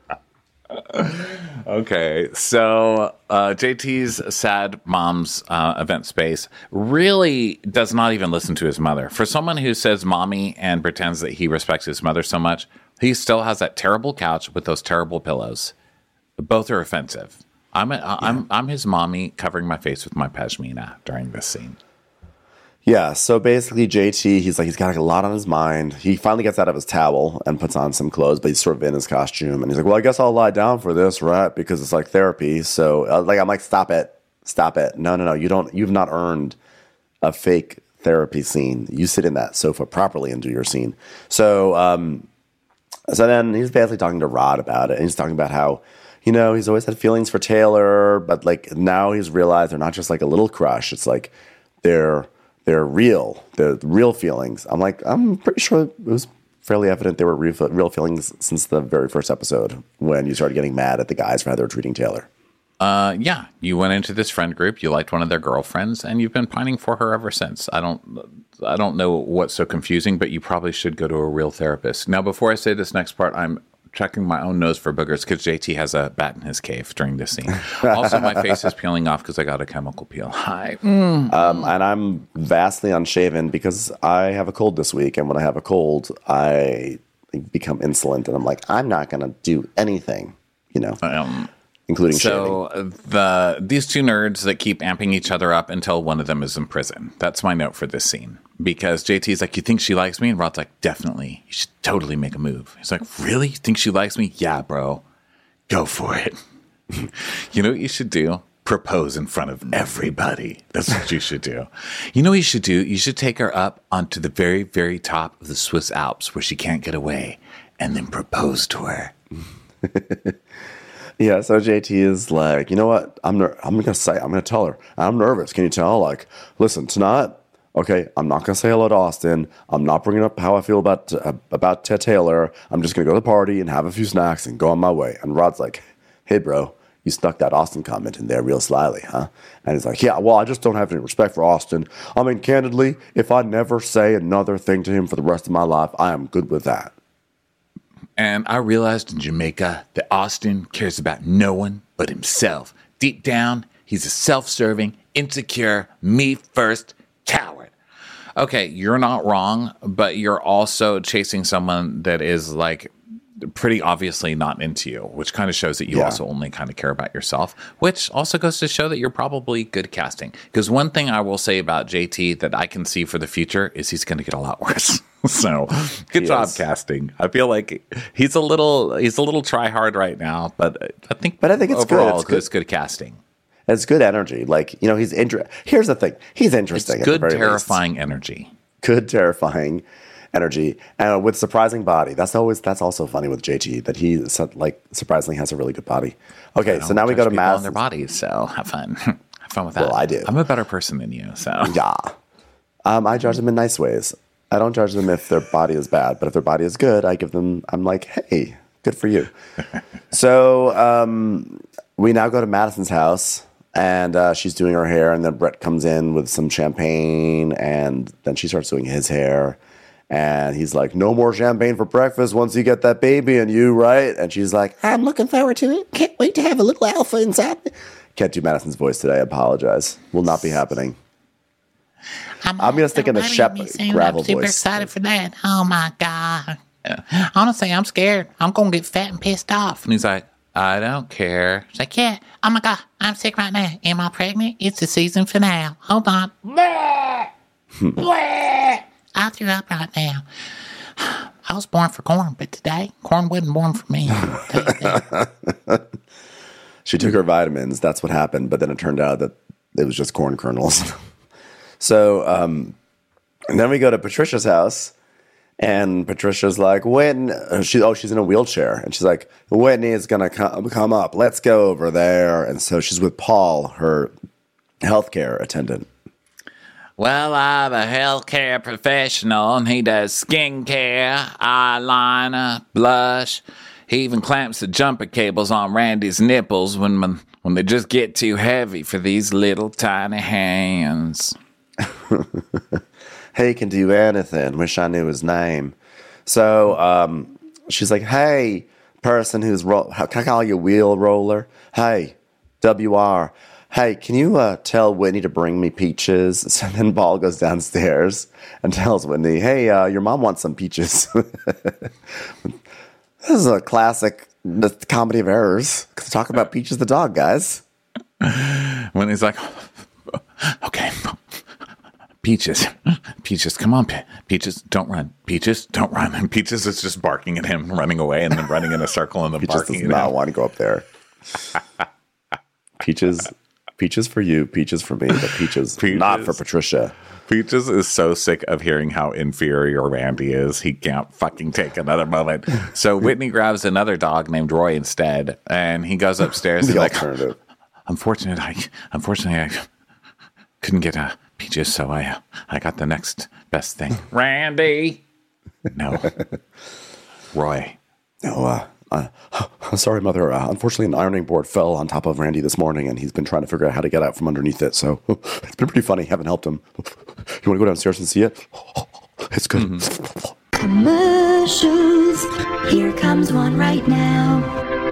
Okay. So uh, J T's sad mom's uh, event space really does not even listen to his mother. For someone who says mommy and pretends that he respects his mother so much, he still has that terrible couch with those terrible pillows. Both are offensive. I'm a, yeah. I'm I'm his mommy covering my face with my pashmina during this scene. Yeah, so basically J T, he's like he's got like a lot on his mind. He finally gets out of his towel and puts on some clothes, but he's sort of in his costume. And he's like, well, I guess I'll lie down for this, right? Because it's like therapy. So uh, like I'm like, stop it, stop it. No, no, no. You don't. You've not earned a fake therapy scene. You sit in that sofa properly and do your scene. So um, so then he's basically talking to Rod about it, and he's talking about how. you know, he's always had feelings for Taylor, but like now he's realized they're not just like a little crush. It's like they're they're real. They're real feelings. I'm like, I'm pretty sure it was fairly evident they were real, real feelings since the very first episode when you started getting mad at the guys for how they were treating Taylor. Uh, yeah, you went into this friend group. You liked one of their girlfriends, and you've been pining for her ever since. I don't, I don't know what's so confusing, but you probably should go to a real therapist. Now, before I say this next part, I'm checking my own nose for boogers because J T has a bat in his cave during this scene. Also, my face is peeling off because I got a chemical peel. Hi. Mm. Um, and I'm vastly unshaven because I have a cold this week. And when I have a cold, I become insolent. And I'm like, I'm not going to do anything, you know, Um, including so shaving. the these two nerds that keep amping each other up until one of them is in prison. That's my note for this scene. Because J T's like, you think she likes me? And Rod's like, definitely. You should totally make a move. He's like, really? You think she likes me? Yeah, bro. Go for it. You know what you should do? Propose in front of everybody. That's what you should do. You know what you should do? You should take her up onto the very, very top of the Swiss Alps where she can't get away and then propose to her. Yeah, so J T is like, you know what? I'm ner- I'm gonna say, I'm gonna tell her. I'm nervous. Can you tell? Like, listen, tonight, okay, I'm not gonna say hello to Austin. I'm not bringing up how I feel about uh, about Ted Taylor. I'm just gonna go to the party and have a few snacks and go on my way. And Rod's like, hey, bro, you stuck that Austin comment in there real slyly, huh? And he's like, yeah, well, I just don't have any respect for Austin. I mean, candidly, if I never say another thing to him for the rest of my life, I am good with that. And I realized in Jamaica that Austin cares about no one but himself. Deep down, he's a self-serving, insecure, me-first coward. Okay, you're not wrong, but you're also chasing someone that is like pretty obviously not into you, which kind of shows that you Yeah. also only kind of care about yourself, which also goes to show that you're probably good casting. Because one thing I will say about J T that I can see for the future is he's going to get a lot worse. So good He job is. casting. I feel like he's a little he's a little try hard right now, but I think But I think it's good. overall It's good. it's good casting. It's good energy. Like, you know, he's inter- Here's the thing. He's interesting. It's at the good very least. terrifying energy. Good, terrifying energy, and with surprising body. That's always that's also funny with J T that he like surprisingly has a really good body. Okay, so now we go to Judge people on Madison. their bodies, so have fun. Have fun with that. Well, I do. I'm a better person than you, so Yeah, um, I judge them in nice ways. I don't judge them if their body is bad, but if their body is good, I give them. I'm like, hey, good for you. So um, we now go to Madison's house. And uh, she's doing her hair, and then Brett comes in with some champagne, and then she starts doing his hair. And he's like, no more champagne for breakfast once you get that baby in you, right? And she's like, I'm looking forward to it. Can't wait to have a little alpha inside me. Can't do Madison's voice today. I apologize. Will not be happening. I'm gonna stick in the Shep gravel I'm super voice. excited for that. Oh my god! Honestly, I'm scared. I'm gonna get fat and pissed off. and he's like, I don't care. It's like, yeah. Oh my god, I'm sick right now. Am I pregnant? It's the season finale. Hold on. Bleh! Bleh! I threw up right now. I was born for corn, but today corn wasn't born for me. She took her vitamins. That's what happened. But then it turned out that it was just corn kernels. So, um, and then we go to Patricia's house, and Patricia's like, when she, oh, she's in a wheelchair, and she's like, Whitney is gonna come come up. Let's go over there. And so she's with Paul, her healthcare attendant. Well, I'm a healthcare professional, and he does skincare, eyeliner, blush. He even clamps the jumper cables on Randy's nipples when when, when they just get too heavy for these little tiny hands. He can do anything. Wish I knew his name. So um, she's like, hey, person who's, ro- can I call you wheel roller? Hey, W R. Hey, can you uh, tell Whitney to bring me peaches? So then Paul goes downstairs and tells Whitney, hey, uh, your mom wants some peaches. This is a classic the comedy of errors. Talk about Peaches the dog, guys. When he's like, okay, Peaches, Peaches, come on, Pe- Peaches, don't run. Peaches, don't run. And Peaches is just barking at him, running away, and then running in a circle and then Peaches barking does at not him. want to go up there. Peaches Peaches for you, peaches for me, but peaches, Peaches. not for Patricia. Peaches is so sick of hearing how inferior Randy is. He can't fucking take another moment. So Whitney grabs another dog named Roy instead, and he goes upstairs. The He's like, alternative. unfortunately, I, unfortunately, I couldn't get a Peaches, so I, I got the next best thing. Randy. No. Roy. No, uh, uh, I'm sorry, Mother. Uh, unfortunately, an ironing board fell on top of Randy this morning, and he's been trying to figure out how to get out from underneath it. So it's been pretty funny. Haven't helped him. You want to go downstairs and see it? It's good. Mm-hmm. Commercials. Here comes one right now.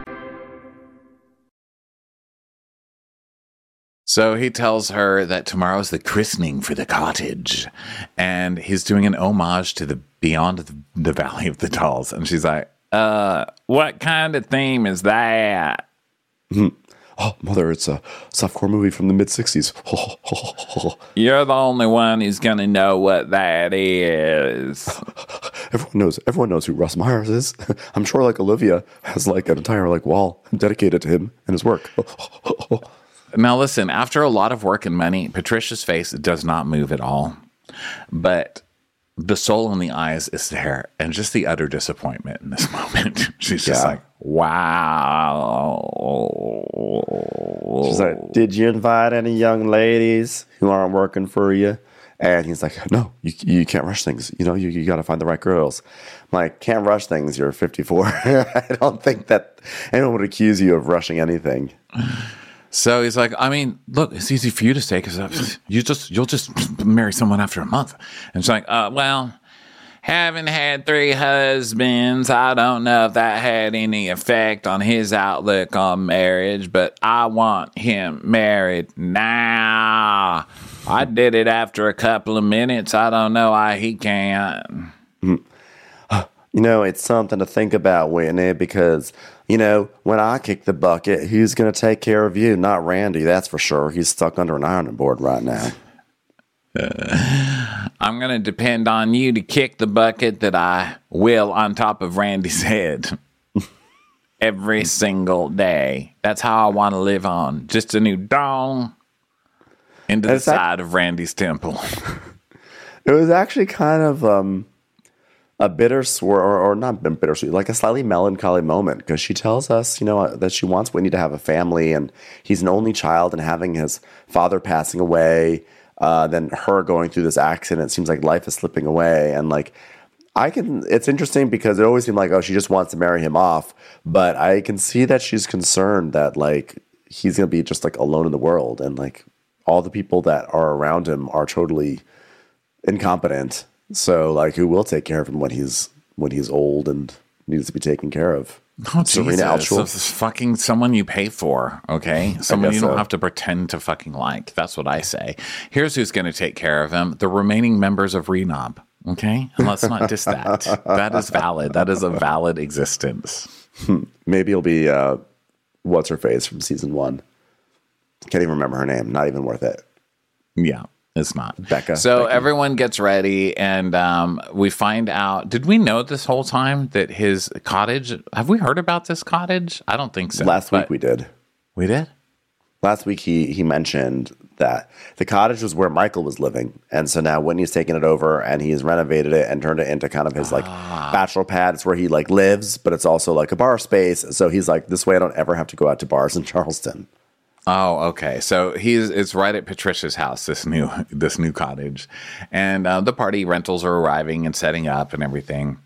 So he tells her that tomorrow's the christening for the cottage, and he's doing an homage to the Beyond the, the Valley of the Dolls. And she's like, uh, what kind of theme is that? Mm-hmm. Oh, Mother, it's a softcore movie from the mid-sixties. You're the only one who's going to know what that is. Everyone knows. Everyone knows who Russ Myers is. I'm sure, like, Olivia has, like, an entire, like, wall dedicated to him and his work. Now, listen, after a lot of work and money, Patricia's face does not move at all. But the soul in the eyes is there, and just the utter disappointment in this moment. She's just Yeah. like, wow. She's like, did you invite any young ladies who aren't working for you? And he's like, no, you you can't rush things. You know, you, you got to find the right girls. I'm like, can't rush things. You're fifty-four. I don't think that anyone would accuse you of rushing anything. So he's like, I mean, look, it's easy for you to say because you just you'll just marry someone after a month. And she's like, uh, well, having had three husbands, I don't know if that had any effect on his outlook on marriage, but I want him married now. I did it after a couple of minutes. I don't know why he can't. Mm-hmm. You know, it's something to think about, Whitney, because, you know, when I kick the bucket, who's going to take care of you? Not Randy, that's for sure. He's stuck under an ironing board right now. Uh, I'm going to depend on you to kick the bucket that I will on top of Randy's head every single day. That's how I want to live on. Just a new dong into the side of Randy's temple. It was actually kind of... um. A bittersweet, or, or not bittersweet, like a slightly melancholy moment, because she tells us, you know, that she wants Whitney to have a family, and he's an only child, and having his father passing away, uh, then her going through this accident, it seems like life is slipping away, and like, I can, it's interesting because it always seemed like, oh, she just wants to marry him off, but I can see that she's concerned that like, he's going to be just like alone in the world, and like, all the people that are around him are totally incompetent. So, like, who will take care of him when he's when he's old and needs to be taken care of? Oh, Serena Jesus. Altschul. This is fucking someone you pay for, okay? Someone you don't so. have to pretend to fucking like. That's what I say. Here's who's going to take care of him. The remaining members of Renob, okay? And let's not diss that. That is valid. That is a valid existence. Maybe it'll be, uh, what's-her-face from season one. Can't even remember her name. Not even worth it. Yeah. It's not. Becca. So Becky. everyone gets ready, and um, we find out. Did we know this whole time that his cottage? Have we heard about this cottage? I don't think so. Last week we did. We did? Last week he he mentioned that the cottage was where Michael was living. And so now Whitney's taken it over and he's renovated it and turned it into kind of his like Ah. bachelor pad. It's where he like lives, but it's also like a bar space. So he's like, this way I don't ever have to go out to bars in Charleston. Oh, okay. So he's it's right at Patricia's house, this new this new cottage, and uh, the party rentals are arriving and setting up and everything.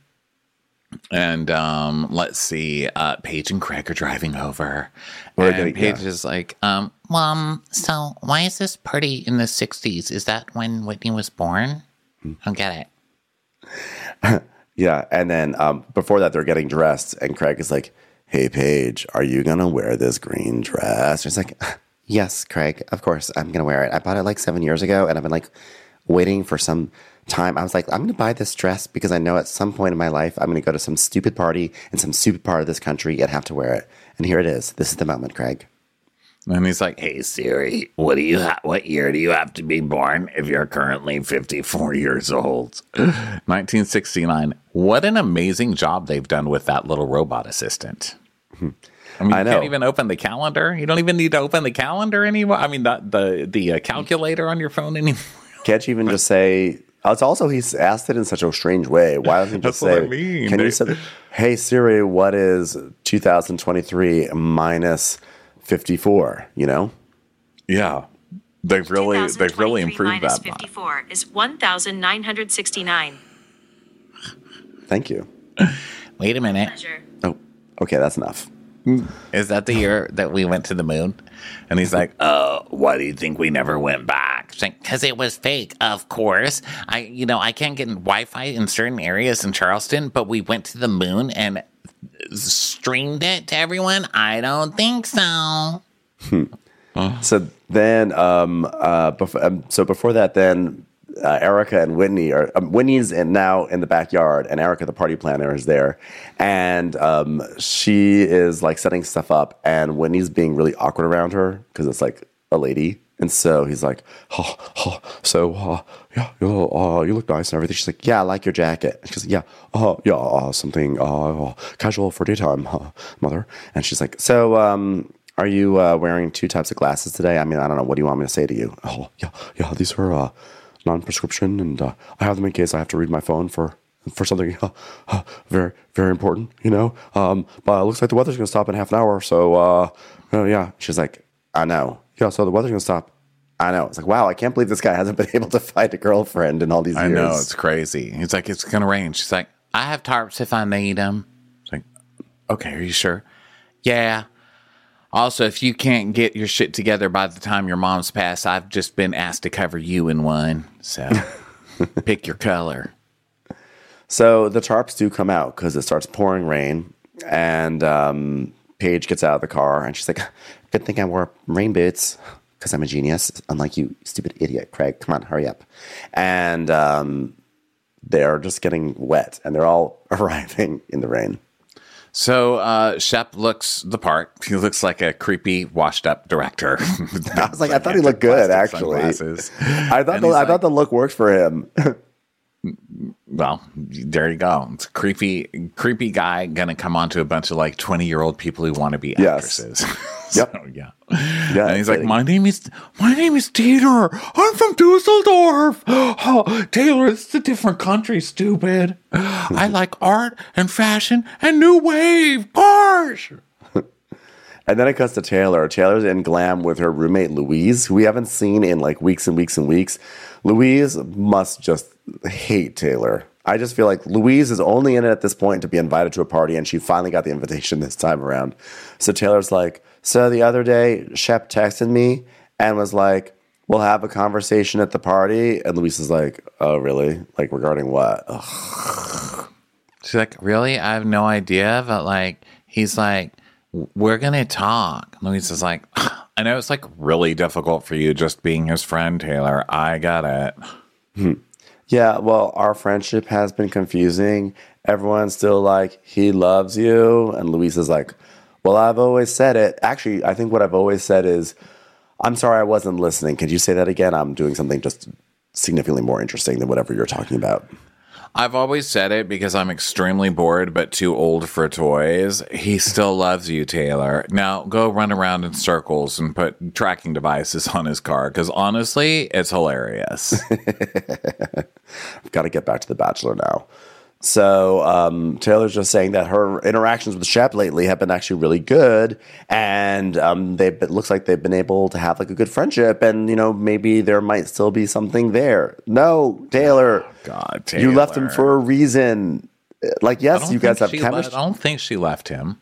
And um, let's see, uh, Paige and Craig are driving over, We're and gonna- Paige yeah. is like, um, Well, um, so why is this party in the sixties? Is that when Whitney was born? I don't get it. Yeah. And then um, before that, they're getting dressed and Craig is like, hey, Paige, are you going to wear this green dress? She's like, yes, Craig, of course I'm going to wear it. I bought it like seven years ago and I've been like waiting for some time. I was like, I'm going to buy this dress because I know at some point in my life, I'm going to go to some stupid party in some stupid part of this country and have to wear it. And here it is. This is the moment, Craig. and he's like, hey, Hey Siri, what do you ha- what year do you have to be born if you're currently fifty-four years old? nineteen sixty-nine. What an amazing job they've done with that little robot assistant. I mean, I you know. can't even open the calendar. You don't even need to open the calendar anymore. I mean, the the, the uh, calculator on your phone anymore. Can't you even just say? It's also he's asked it in such a strange way. Why doesn't he just That's what say? I mean. Can They- you say, "Hey Siri, what is two thousand twenty-three minus fifty-four?" You know. Yeah, they've really they've really improved minus that. fifty-four is one thousand nine hundred sixty-nine. Thank you. Wait a minute. Pleasure. Oh, okay, that's enough. Is that the year that we went to the moon? And he's like, Uh, why do you think we never went back? Because it was fake, of course. I, you know, I can't get Wi-Fi in certain areas in Charleston, but we went to the moon and streamed it to everyone. I don't think so. So then, um, uh, bef- um, so before that, then uh, Erica and Whitney are um, Whitney's in, now in the backyard, and Erica, the party planner, is there, and um, she is like setting stuff up, and Whitney's being really awkward around her because it's like a lady, and so he's like, oh, oh, so uh, yeah, you, uh, you look nice and everything. She's like, yeah, I like your jacket. She's like, yeah, uh, yeah, uh, something uh, casual for daytime, uh, mother. And she's like, so. Um, Are you uh, wearing two types of glasses today? I mean, I don't know. What do you want me to say to you? Oh, yeah, yeah. These are uh, non-prescription, and uh, I have them in case I have to read my phone for for something uh, uh, very, very important. You know. Um, but it looks like the weather's going to stop in half an hour. So, uh, uh, yeah. She's like, I know. Yeah. So the weather's going to stop. I know. It's like, wow. I can't believe this guy hasn't been able to find a girlfriend in all these I years. know, it's crazy. He's like, it's going to rain. She's like, I have tarps if I need them. it's like, okay, are you sure? Yeah. Also, if you can't get your shit together by the time your mom's passed, I've just been asked to cover you in one. So pick your color. So the tarps do come out because it starts pouring rain, and um, Paige gets out of the car, and she's like, good thing I wore rain boots because I'm a genius, unlike you, stupid idiot, Craig. Come on, hurry up. And um, they're just getting wet, and they're all arriving in the rain. So uh, Shep looks the part. He looks like a creepy, washed-up director. I was like, I thought he looked good, actually. I thought And the, he's I like- thought the look worked for him. Well, there you go. It's a creepy, creepy guy gonna come onto a bunch of like twenty-year-old people who want to be Yes. actresses. Yep. So, yeah. Yeah, And he's like, kidding. my name is my name is Taylor. I'm from Dusseldorf. Oh, Taylor, it's a different country, stupid. I like art and fashion and new wave. Gosh. And then it cuts to Taylor. Taylor's in glam with her roommate Louise, who we haven't seen in like weeks and weeks and weeks. Louise must just hate Taylor. I just feel like Louise is only in it at this point to be invited to a party, and she finally got the invitation this time around. So Taylor's like, so the other day, Shep texted me and was like, we'll have a conversation at the party. And Louise is like, oh, really? Like, regarding what? Ugh. She's like, really? I have no idea. But like, he's like, we're going to talk. Louise is like, I know it's like really difficult for you just being his friend, Taylor. I got it. Yeah, well, our friendship has been confusing. Everyone's still like, he loves you. And Louise is like, well, I've always said it. Actually, I think what I've always said is, I'm sorry I wasn't listening. Could you say that again? I'm doing something just significantly more interesting than whatever you're talking about. I've always said it because I'm extremely bored but too old for toys. He still loves you, Taylor. Now go run around in circles and put tracking devices on his car because honestly, it's hilarious. I've got to get back to The Bachelor now. So um, Taylor's just saying that her interactions with Shep lately have been actually really good, and um, they it looks like they've been able to have like a good friendship, and you know maybe there might still be something there. No, Taylor, God, Taylor. you left him for a reason. Like, I yes, don't you guys have think she le- chemistry, I don't think she left him.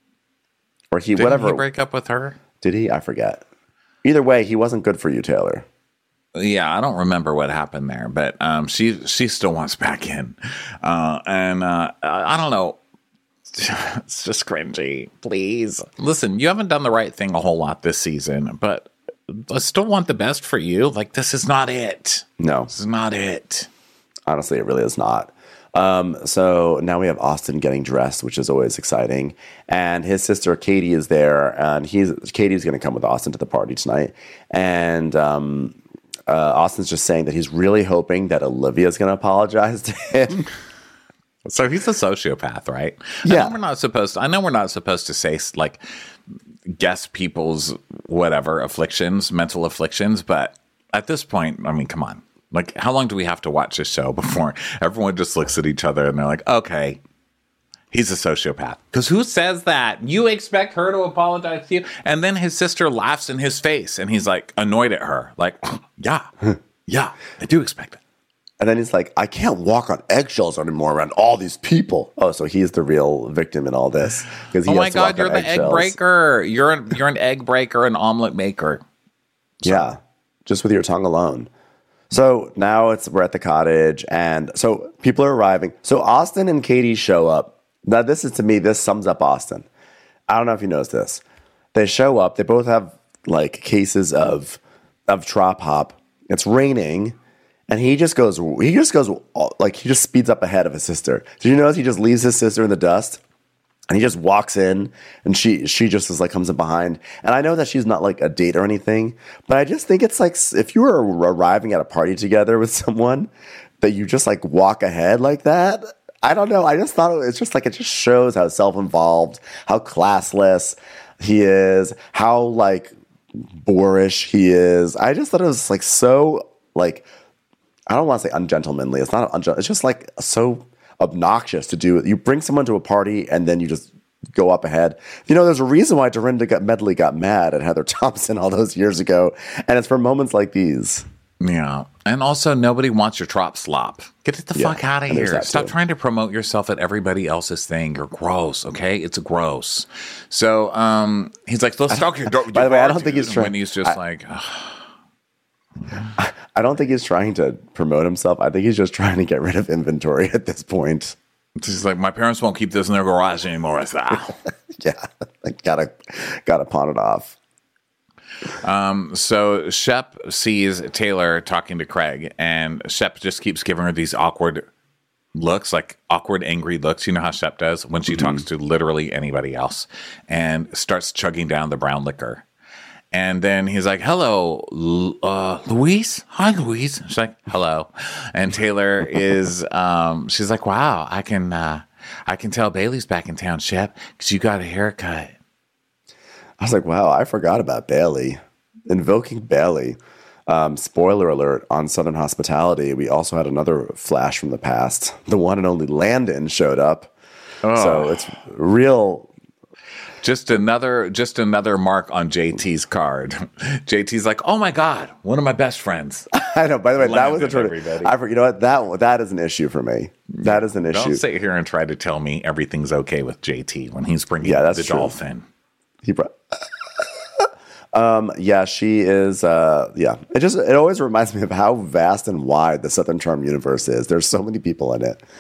or he Didn't whatever. he break up with her? Did he? I forget. Either way, he wasn't good for you, Taylor. Yeah, I don't remember what happened there, but um, she she still wants back in, uh, and uh, I I don't know. It's just cringy. Please listen. You haven't done the right thing a whole lot this season, but I still want the best for you. Like, this is not it. No, This is not it. honestly, it really is not. Um, so now we have Austin getting dressed, which is always exciting. And his sister Katie is there, and he's Katie's going to come with Austin to the party tonight. And um, uh, Austin's just saying that he's really hoping that Olivia's going to apologize to him. So he's a sociopath, right? Yeah. I know we're not supposed to, I know we're not supposed to say, like, guess people's whatever afflictions, mental afflictions, but at this point, I mean, come on. Like, how long do we have to watch this show before everyone just looks at each other and they're like, okay, he's a sociopath? Because who says that? You expect her to apologize to you? And then his sister laughs in his face and he's like annoyed at her. Like, yeah, yeah, I do expect it. And then he's like, I can't walk on eggshells anymore around all these people. Oh, so he's the real victim in all this. He Oh my has to walk God, you're on the egg eggshells. breaker. You're an, you're an egg breaker, an omelet maker. Yeah, just with your tongue alone. So now it's we're at the cottage, and so people are arriving. So Austin and Katie show up. Now this is, to me, this sums up Austin. I don't know if you noticed this. They show up. They both have like cases of of trop hop. It's raining, and he just goes. He just goes like he just speeds up ahead of his sister. Did you notice he just leaves his sister in the dust? And he just walks in, and she she just is like comes in behind. And I know that she's not like a date or anything, but I just think it's like if you were arriving at a party together with someone, that you just like walk ahead like that. I don't know. I just thought it, it's just like it just shows how self-involved, how classless he is, how like boorish he is. I just thought it was like so like I don't want to say ungentlemanly. It's not ungentlemanly. It's just like so obnoxious to do it. You bring someone to a party and then you just go up ahead. You know, there's a reason why Dorinda got, Medley got mad at Heather Thompson all those years ago, and it's for moments like these. Yeah. And also, nobody wants your trop slop. Get it the Yeah, fuck out of and there's here. that Stop too. trying to promote yourself at everybody else's thing. You're gross, okay? It's gross. So um, he's like, let's talk your door. By the way, I don't think he's trying- When he's just I- like, ugh. I don't think he's trying to promote himself. I think he's just trying to get rid of inventory at this point. He's like, my parents won't keep this in their garage anymore. I said, "Ah." Yeah, like gotta gotta pawn it off. So Shep sees Taylor talking to Craig, and Shep just keeps giving her these awkward looks, like awkward, angry looks. You know how Shep does when she talks to literally anybody else, and starts chugging down the brown liquor. And then he's like, hello, L- uh, Louise? Hi, Louise. She's like, hello. And Taylor is, um, she's like, wow, I can, uh, I can tell Bailey's back in town, Shep, because you got a haircut. I was like, wow, I forgot about Bailey. Invoking Bailey. Um, spoiler alert, on Southern Hospitality, we also had another flash from the past. The one and only Landon showed up. So it's real. Just another, just another mark on J T's card. J T's like, oh my God, one of my best friends. I know, by the way, that was a Landon, turn. everybody. I, for- you know what? That, that is an issue for me. That is an issue. Don't sit here and try to tell me everything's okay with J T when he's bringing Yeah, that's the true. dolphin. He brought. um, yeah, she is. Uh, yeah, it just it always reminds me of how vast and wide the Southern Charm universe is. There's so many people in it,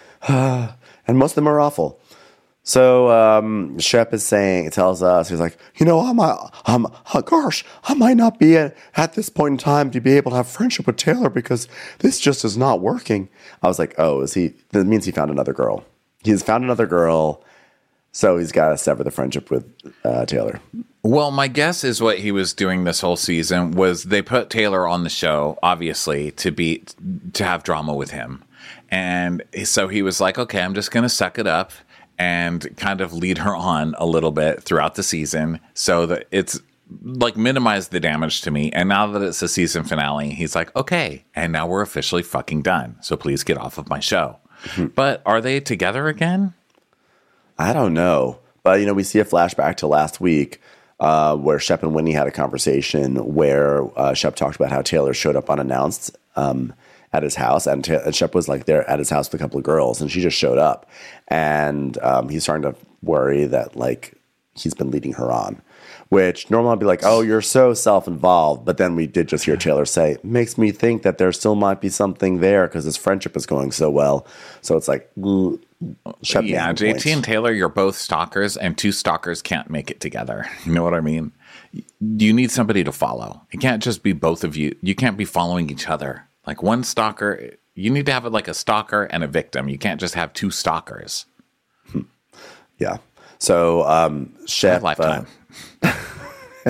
and most of them are awful. So um, Shep is saying, tells us, he's like, you know, I'm, a, I'm, uh, gosh, I might not be at, at this point in time to be able to have friendship with Taylor because this just is not working. I was like, oh, is he? That means he found another girl. He's found another girl. So he's got to sever the friendship with uh, Taylor. Well, my guess is what he was doing this whole season was they put Taylor on the show, obviously, to be to have drama with him. And so he was like, okay, I'm just going to suck it up and kind of lead her on a little bit throughout the season so that it's like minimize the damage to me. And now that it's the season finale, he's like, okay, and now we're officially fucking done. So please get off of my show. But are they together again? I don't know. But, you know, we see a flashback to last week uh, where Shep and Whitney had a conversation where uh, Shep talked about how Taylor showed up unannounced um, at his house. And, Ta- and Shep was like there at his house with a couple of girls and she just showed up. And um, he's starting to worry that like he's been leading her on, which normally I'd be like, oh, you're so self-involved. But then we did just hear Taylor say, makes me think that there still might be something there because his friendship is going so well. So it's like, mm, Shep Yeah, making J T points. and Taylor, you're both stalkers, and two stalkers can't make it together. You know what I mean? You need somebody to follow. It can't just be both of you. You can't be following each other. Like one stalker, you need to have it like a stalker and a victim. You can't just have two stalkers. Yeah. So um, Shep, Lifetime. uh,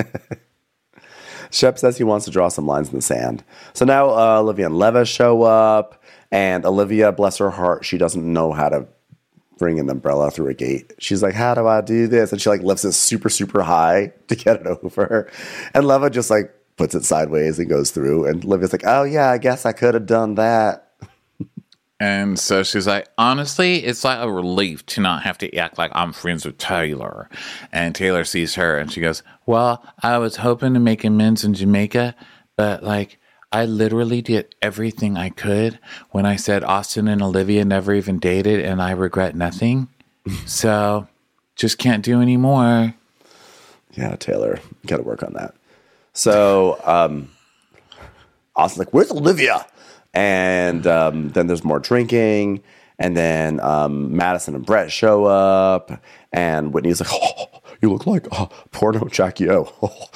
Shep says he wants to draw some lines in the sand. So now uh, Olivia and Leva show up, And Olivia, bless her heart, she doesn't know how to bring an umbrella through a gate. She's like, how do I do this? And she like lifts it super, super high to get it over. And Leva just like puts it sideways and goes through. And Olivia's like, oh yeah, I guess I could have done that. And so she's like, honestly, it's like a relief to not have to act like I'm friends with Taylor. And Taylor sees her and she goes, well, I was hoping to make amends in Jamaica, but like, I literally did everything I could when I said Austin and Olivia never even dated and I regret nothing. So just can't do anymore. Yeah, Taylor, you got to work on that. So um, Austin's like, where's Olivia? And um, then there's more drinking. And then um, Madison and Brett show up. And Whitney's like, oh, you look like uh, porno Jackie O.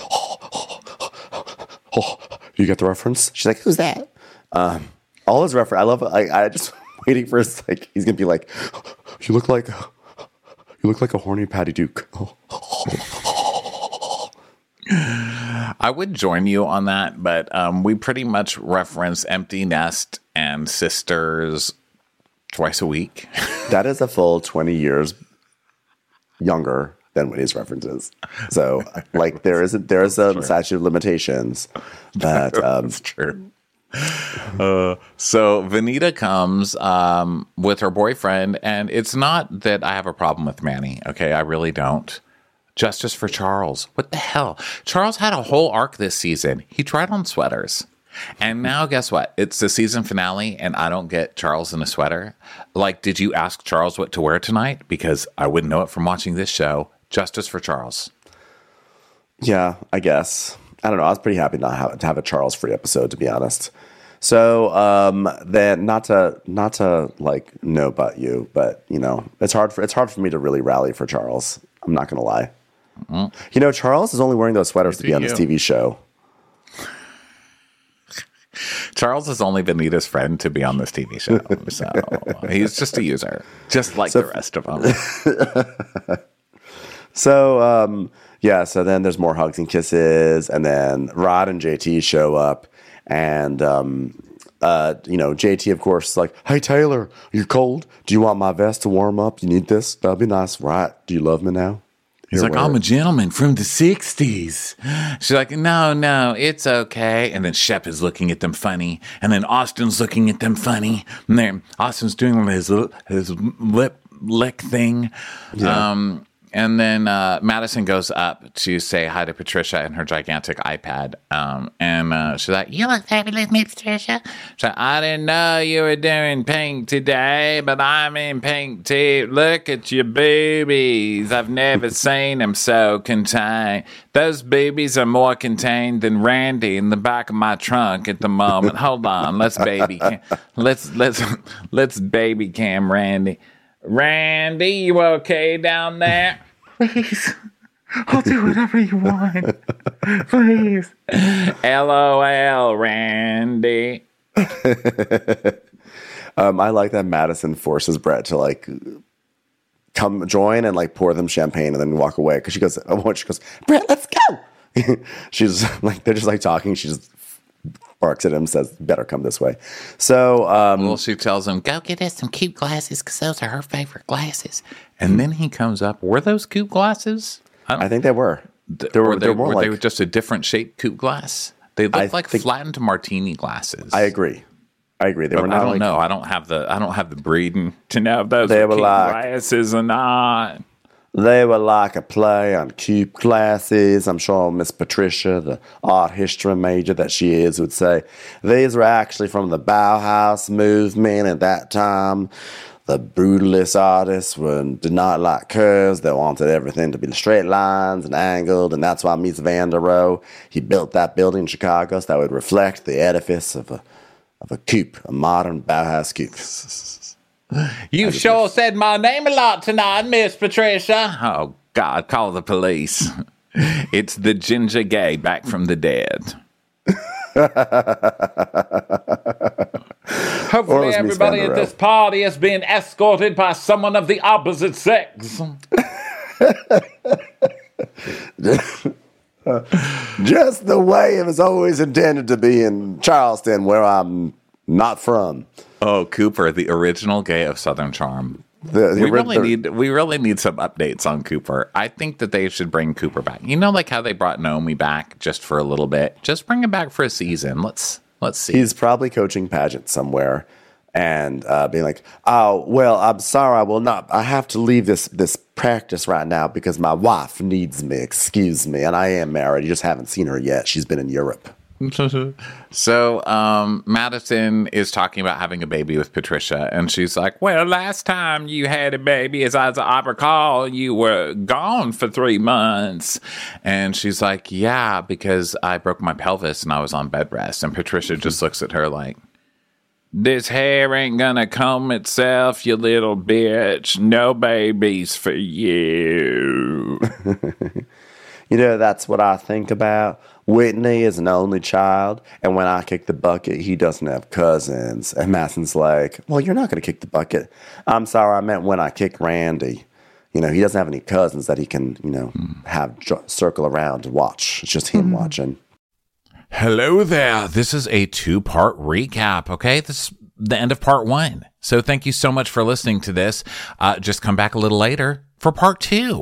You get the reference? She's like, who's that? Um, all his reference. I love it. I, I just waiting for his, like, he's going to be like, you look like, you look like a horny Patty Duke. I would join you on that, but um, we pretty much reference Empty Nest and Sisters twice a week. That is a full twenty years younger than Whitney's references. So, like, there isn't there is a statute of limitations, but um, that's true. Uh, so Vanita comes um, with her boyfriend, and it's not that I have a problem with Manny. Okay, I really don't. Justice for Charles. What the hell? Charles had a whole arc this season. He tried on sweaters. And now guess what? It's the season finale and I don't get Charles in a sweater. Like, did you ask Charles what to wear tonight? Because I wouldn't know it from watching this show. Justice for Charles. Yeah, I guess. I don't know. I was pretty happy not have, to have a Charles-free episode, to be honest. So um, then, not to not to like know about you, but you know, it's hard for it's hard for me to really rally for Charles. I'm not gonna lie. Mm-hmm. You know, Charles is only wearing those sweaters to be on this T V show. Charles is only Vanita's friend to be on this T V show, so he's just a user, just like so, the rest of them. So, um, yeah, so then there's more hugs and kisses, and then Rod and J T show up, and, um, uh, you know, J T, of course, is like, hey, Taylor, you're cold? Do you want my vest to warm up? You need this? That'd be nice, right? Do you love me now? He's Here, like, I'm a gentleman from the sixties. She's like, no, no, it's okay. And then Shep is looking at them funny, and then Austin's looking at them funny, and then Austin's doing his, his lip lick thing. Yeah. Um, And then uh, Madison goes up to say hi to Patricia in her gigantic iPad. Um, and uh, she's like, you look fabulous, Miss Patricia. She's like, I didn't know you were doing pink today, but I'm in pink too. Look at your boobies. I've never seen them so contained. Those boobies are more contained than Randy in the back of my trunk at the moment. Hold on. Let's baby cam. Let's, let's, let's baby cam Randy. Randy, you okay down there? Please. I'll do whatever you want. Please. LOL, Randy. um, I like that Madison forces Brett to like come join and like pour them champagne and then walk away. Because she goes, oh, she goes, Brett, let's go. She's like, they're just like talking. She just barks at him, says, better come this way. So, um, well, she tells him, go get us some cute glasses because those are her favorite glasses. And then he comes up. Were those coupe glasses? I, I think they were. They were, were, they, they were, were like, they just a different shaped coupe glass? They looked I like think, flattened martini glasses. I agree. I agree. They but were not I don't like, know. I don't have the I don't have the breeding to know if those they were were coupe like, glasses or not. They were like a play on coupe glasses. I'm sure Miss Patricia, the art history major that she is, would say these were actually from the Bauhaus movement at that time. The brutalist artists were, did not like curves. They wanted everything to be straight lines and angled, and that's why Mies van der Rohe, he built that building in Chicago so that would reflect the edifice of a of a coupe, a modern Bauhaus coupe. You sure said my name a lot tonight, Miss Patricia. Oh, God, call the police. It's the ginger gay back from the dead. Hopefully everybody at this party is being escorted by someone of the opposite sex. Just the way it was always intended to be in Charleston, where I'm not from. Oh, Cooper, the original gay of Southern Charm. The, the, we really the, need we really need some updates on Cooper. I think that they should bring Cooper back. You know, like how they brought Naomi back just for a little bit. Just bring him back for a season. Let's let's see. He's probably coaching pageants somewhere, and uh, being like, "Oh, well, I'm sorry, I will not. I have to leave this this practice right now because my wife needs me. Excuse me, and I am married. You just haven't seen her yet. She's been in Europe." So um, Madison is talking about having a baby with Patricia, and she's like, well, last time you had a baby, as I recall, you were gone for three months. And she's like, yeah, because I broke my pelvis and I was on bed rest. And Patricia just looks at her like, this hair ain't gonna comb itself, you little bitch. No babies for you. You know, that's what I think about. Whitney is an only child, and when I kick the bucket, he doesn't have cousins. And Madison's like, well, you're not going to kick the bucket. I'm sorry, I meant when I kick Randy. You know, he doesn't have any cousins that he can, you know, mm. have j- circle around to watch. It's just him mm. watching. Hello there. This is a two-part recap, okay? This is the end of part one. So thank you so much for listening to this. Uh, just come back a little later for part two.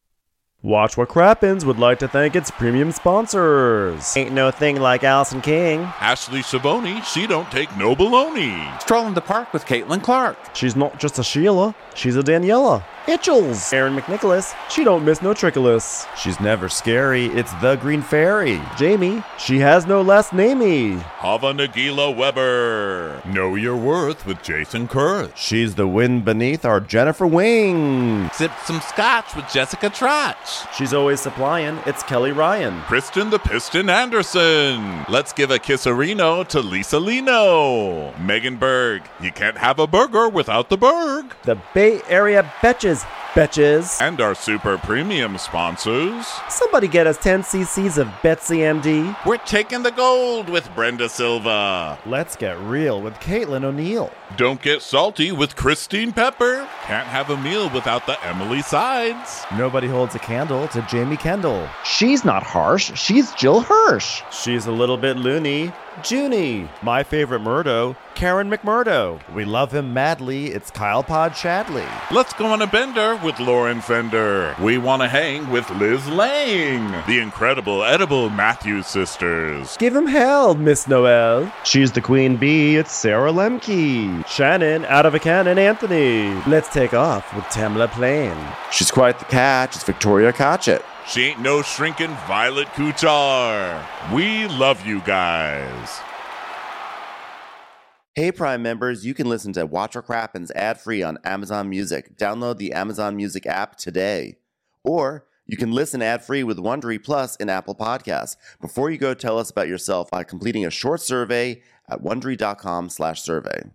Watch What Crappens would like to thank its premium sponsors. Ain't no thing like Allison King. Ashley Savoni, she don't take no baloney. Stroll in the park with Caitlin Clark. She's not just a Sheila, she's a Daniela. Itchels. Aaron McNicholas, she don't miss no trickolas. She's never scary, it's the Green Fairy. Jamie, she has no last namey. Hava Nagila Weber. Know Your Worth with Jason Kurth. She's the wind beneath our Jennifer Wing. Sip some scotch with Jessica Trotch. She's always supplying, it's Kelly Ryan. Kristen the Piston Anderson. Let's give a kisserino to Lisa Lino. Megan Berg, you can't have a burger without the Berg. The Bay Area Betches. Betches. And our super premium sponsors. Somebody get us ten cc's of Betsy M D. We're taking the gold with Brenda Silva. Let's get real with Caitlin O'Neill. Don't get salty with Christine Pepper. Can't have a meal without the Emily Sides. Nobody holds a candle to Jamie Kendall. She's not harsh, she's Jill Hirsch. She's a little bit loony. Junie. My favorite Murdo, Karen McMurdo. We love him madly, it's Kyle Pod Shadley. Let's go on a bender with Lauren Fender. We want to hang with Liz Lang. The incredible edible Matthews sisters. Give him hell, Miss Noel. She's the queen bee, it's Sarah Lemke. Shannon, out of a cannon, Anthony. Let's take off with Tamla Plain. She's quite the catch, it's Victoria Cotchett. She ain't no shrinking Violet Kuchar. We love you guys. Hey, Prime members, you can listen to Watch What Crappens ad-free on Amazon Music. Download the Amazon Music app today. Or you can listen ad-free with Wondery Plus in Apple Podcasts. Before you go, tell us about yourself by completing a short survey at wondery.com slash survey.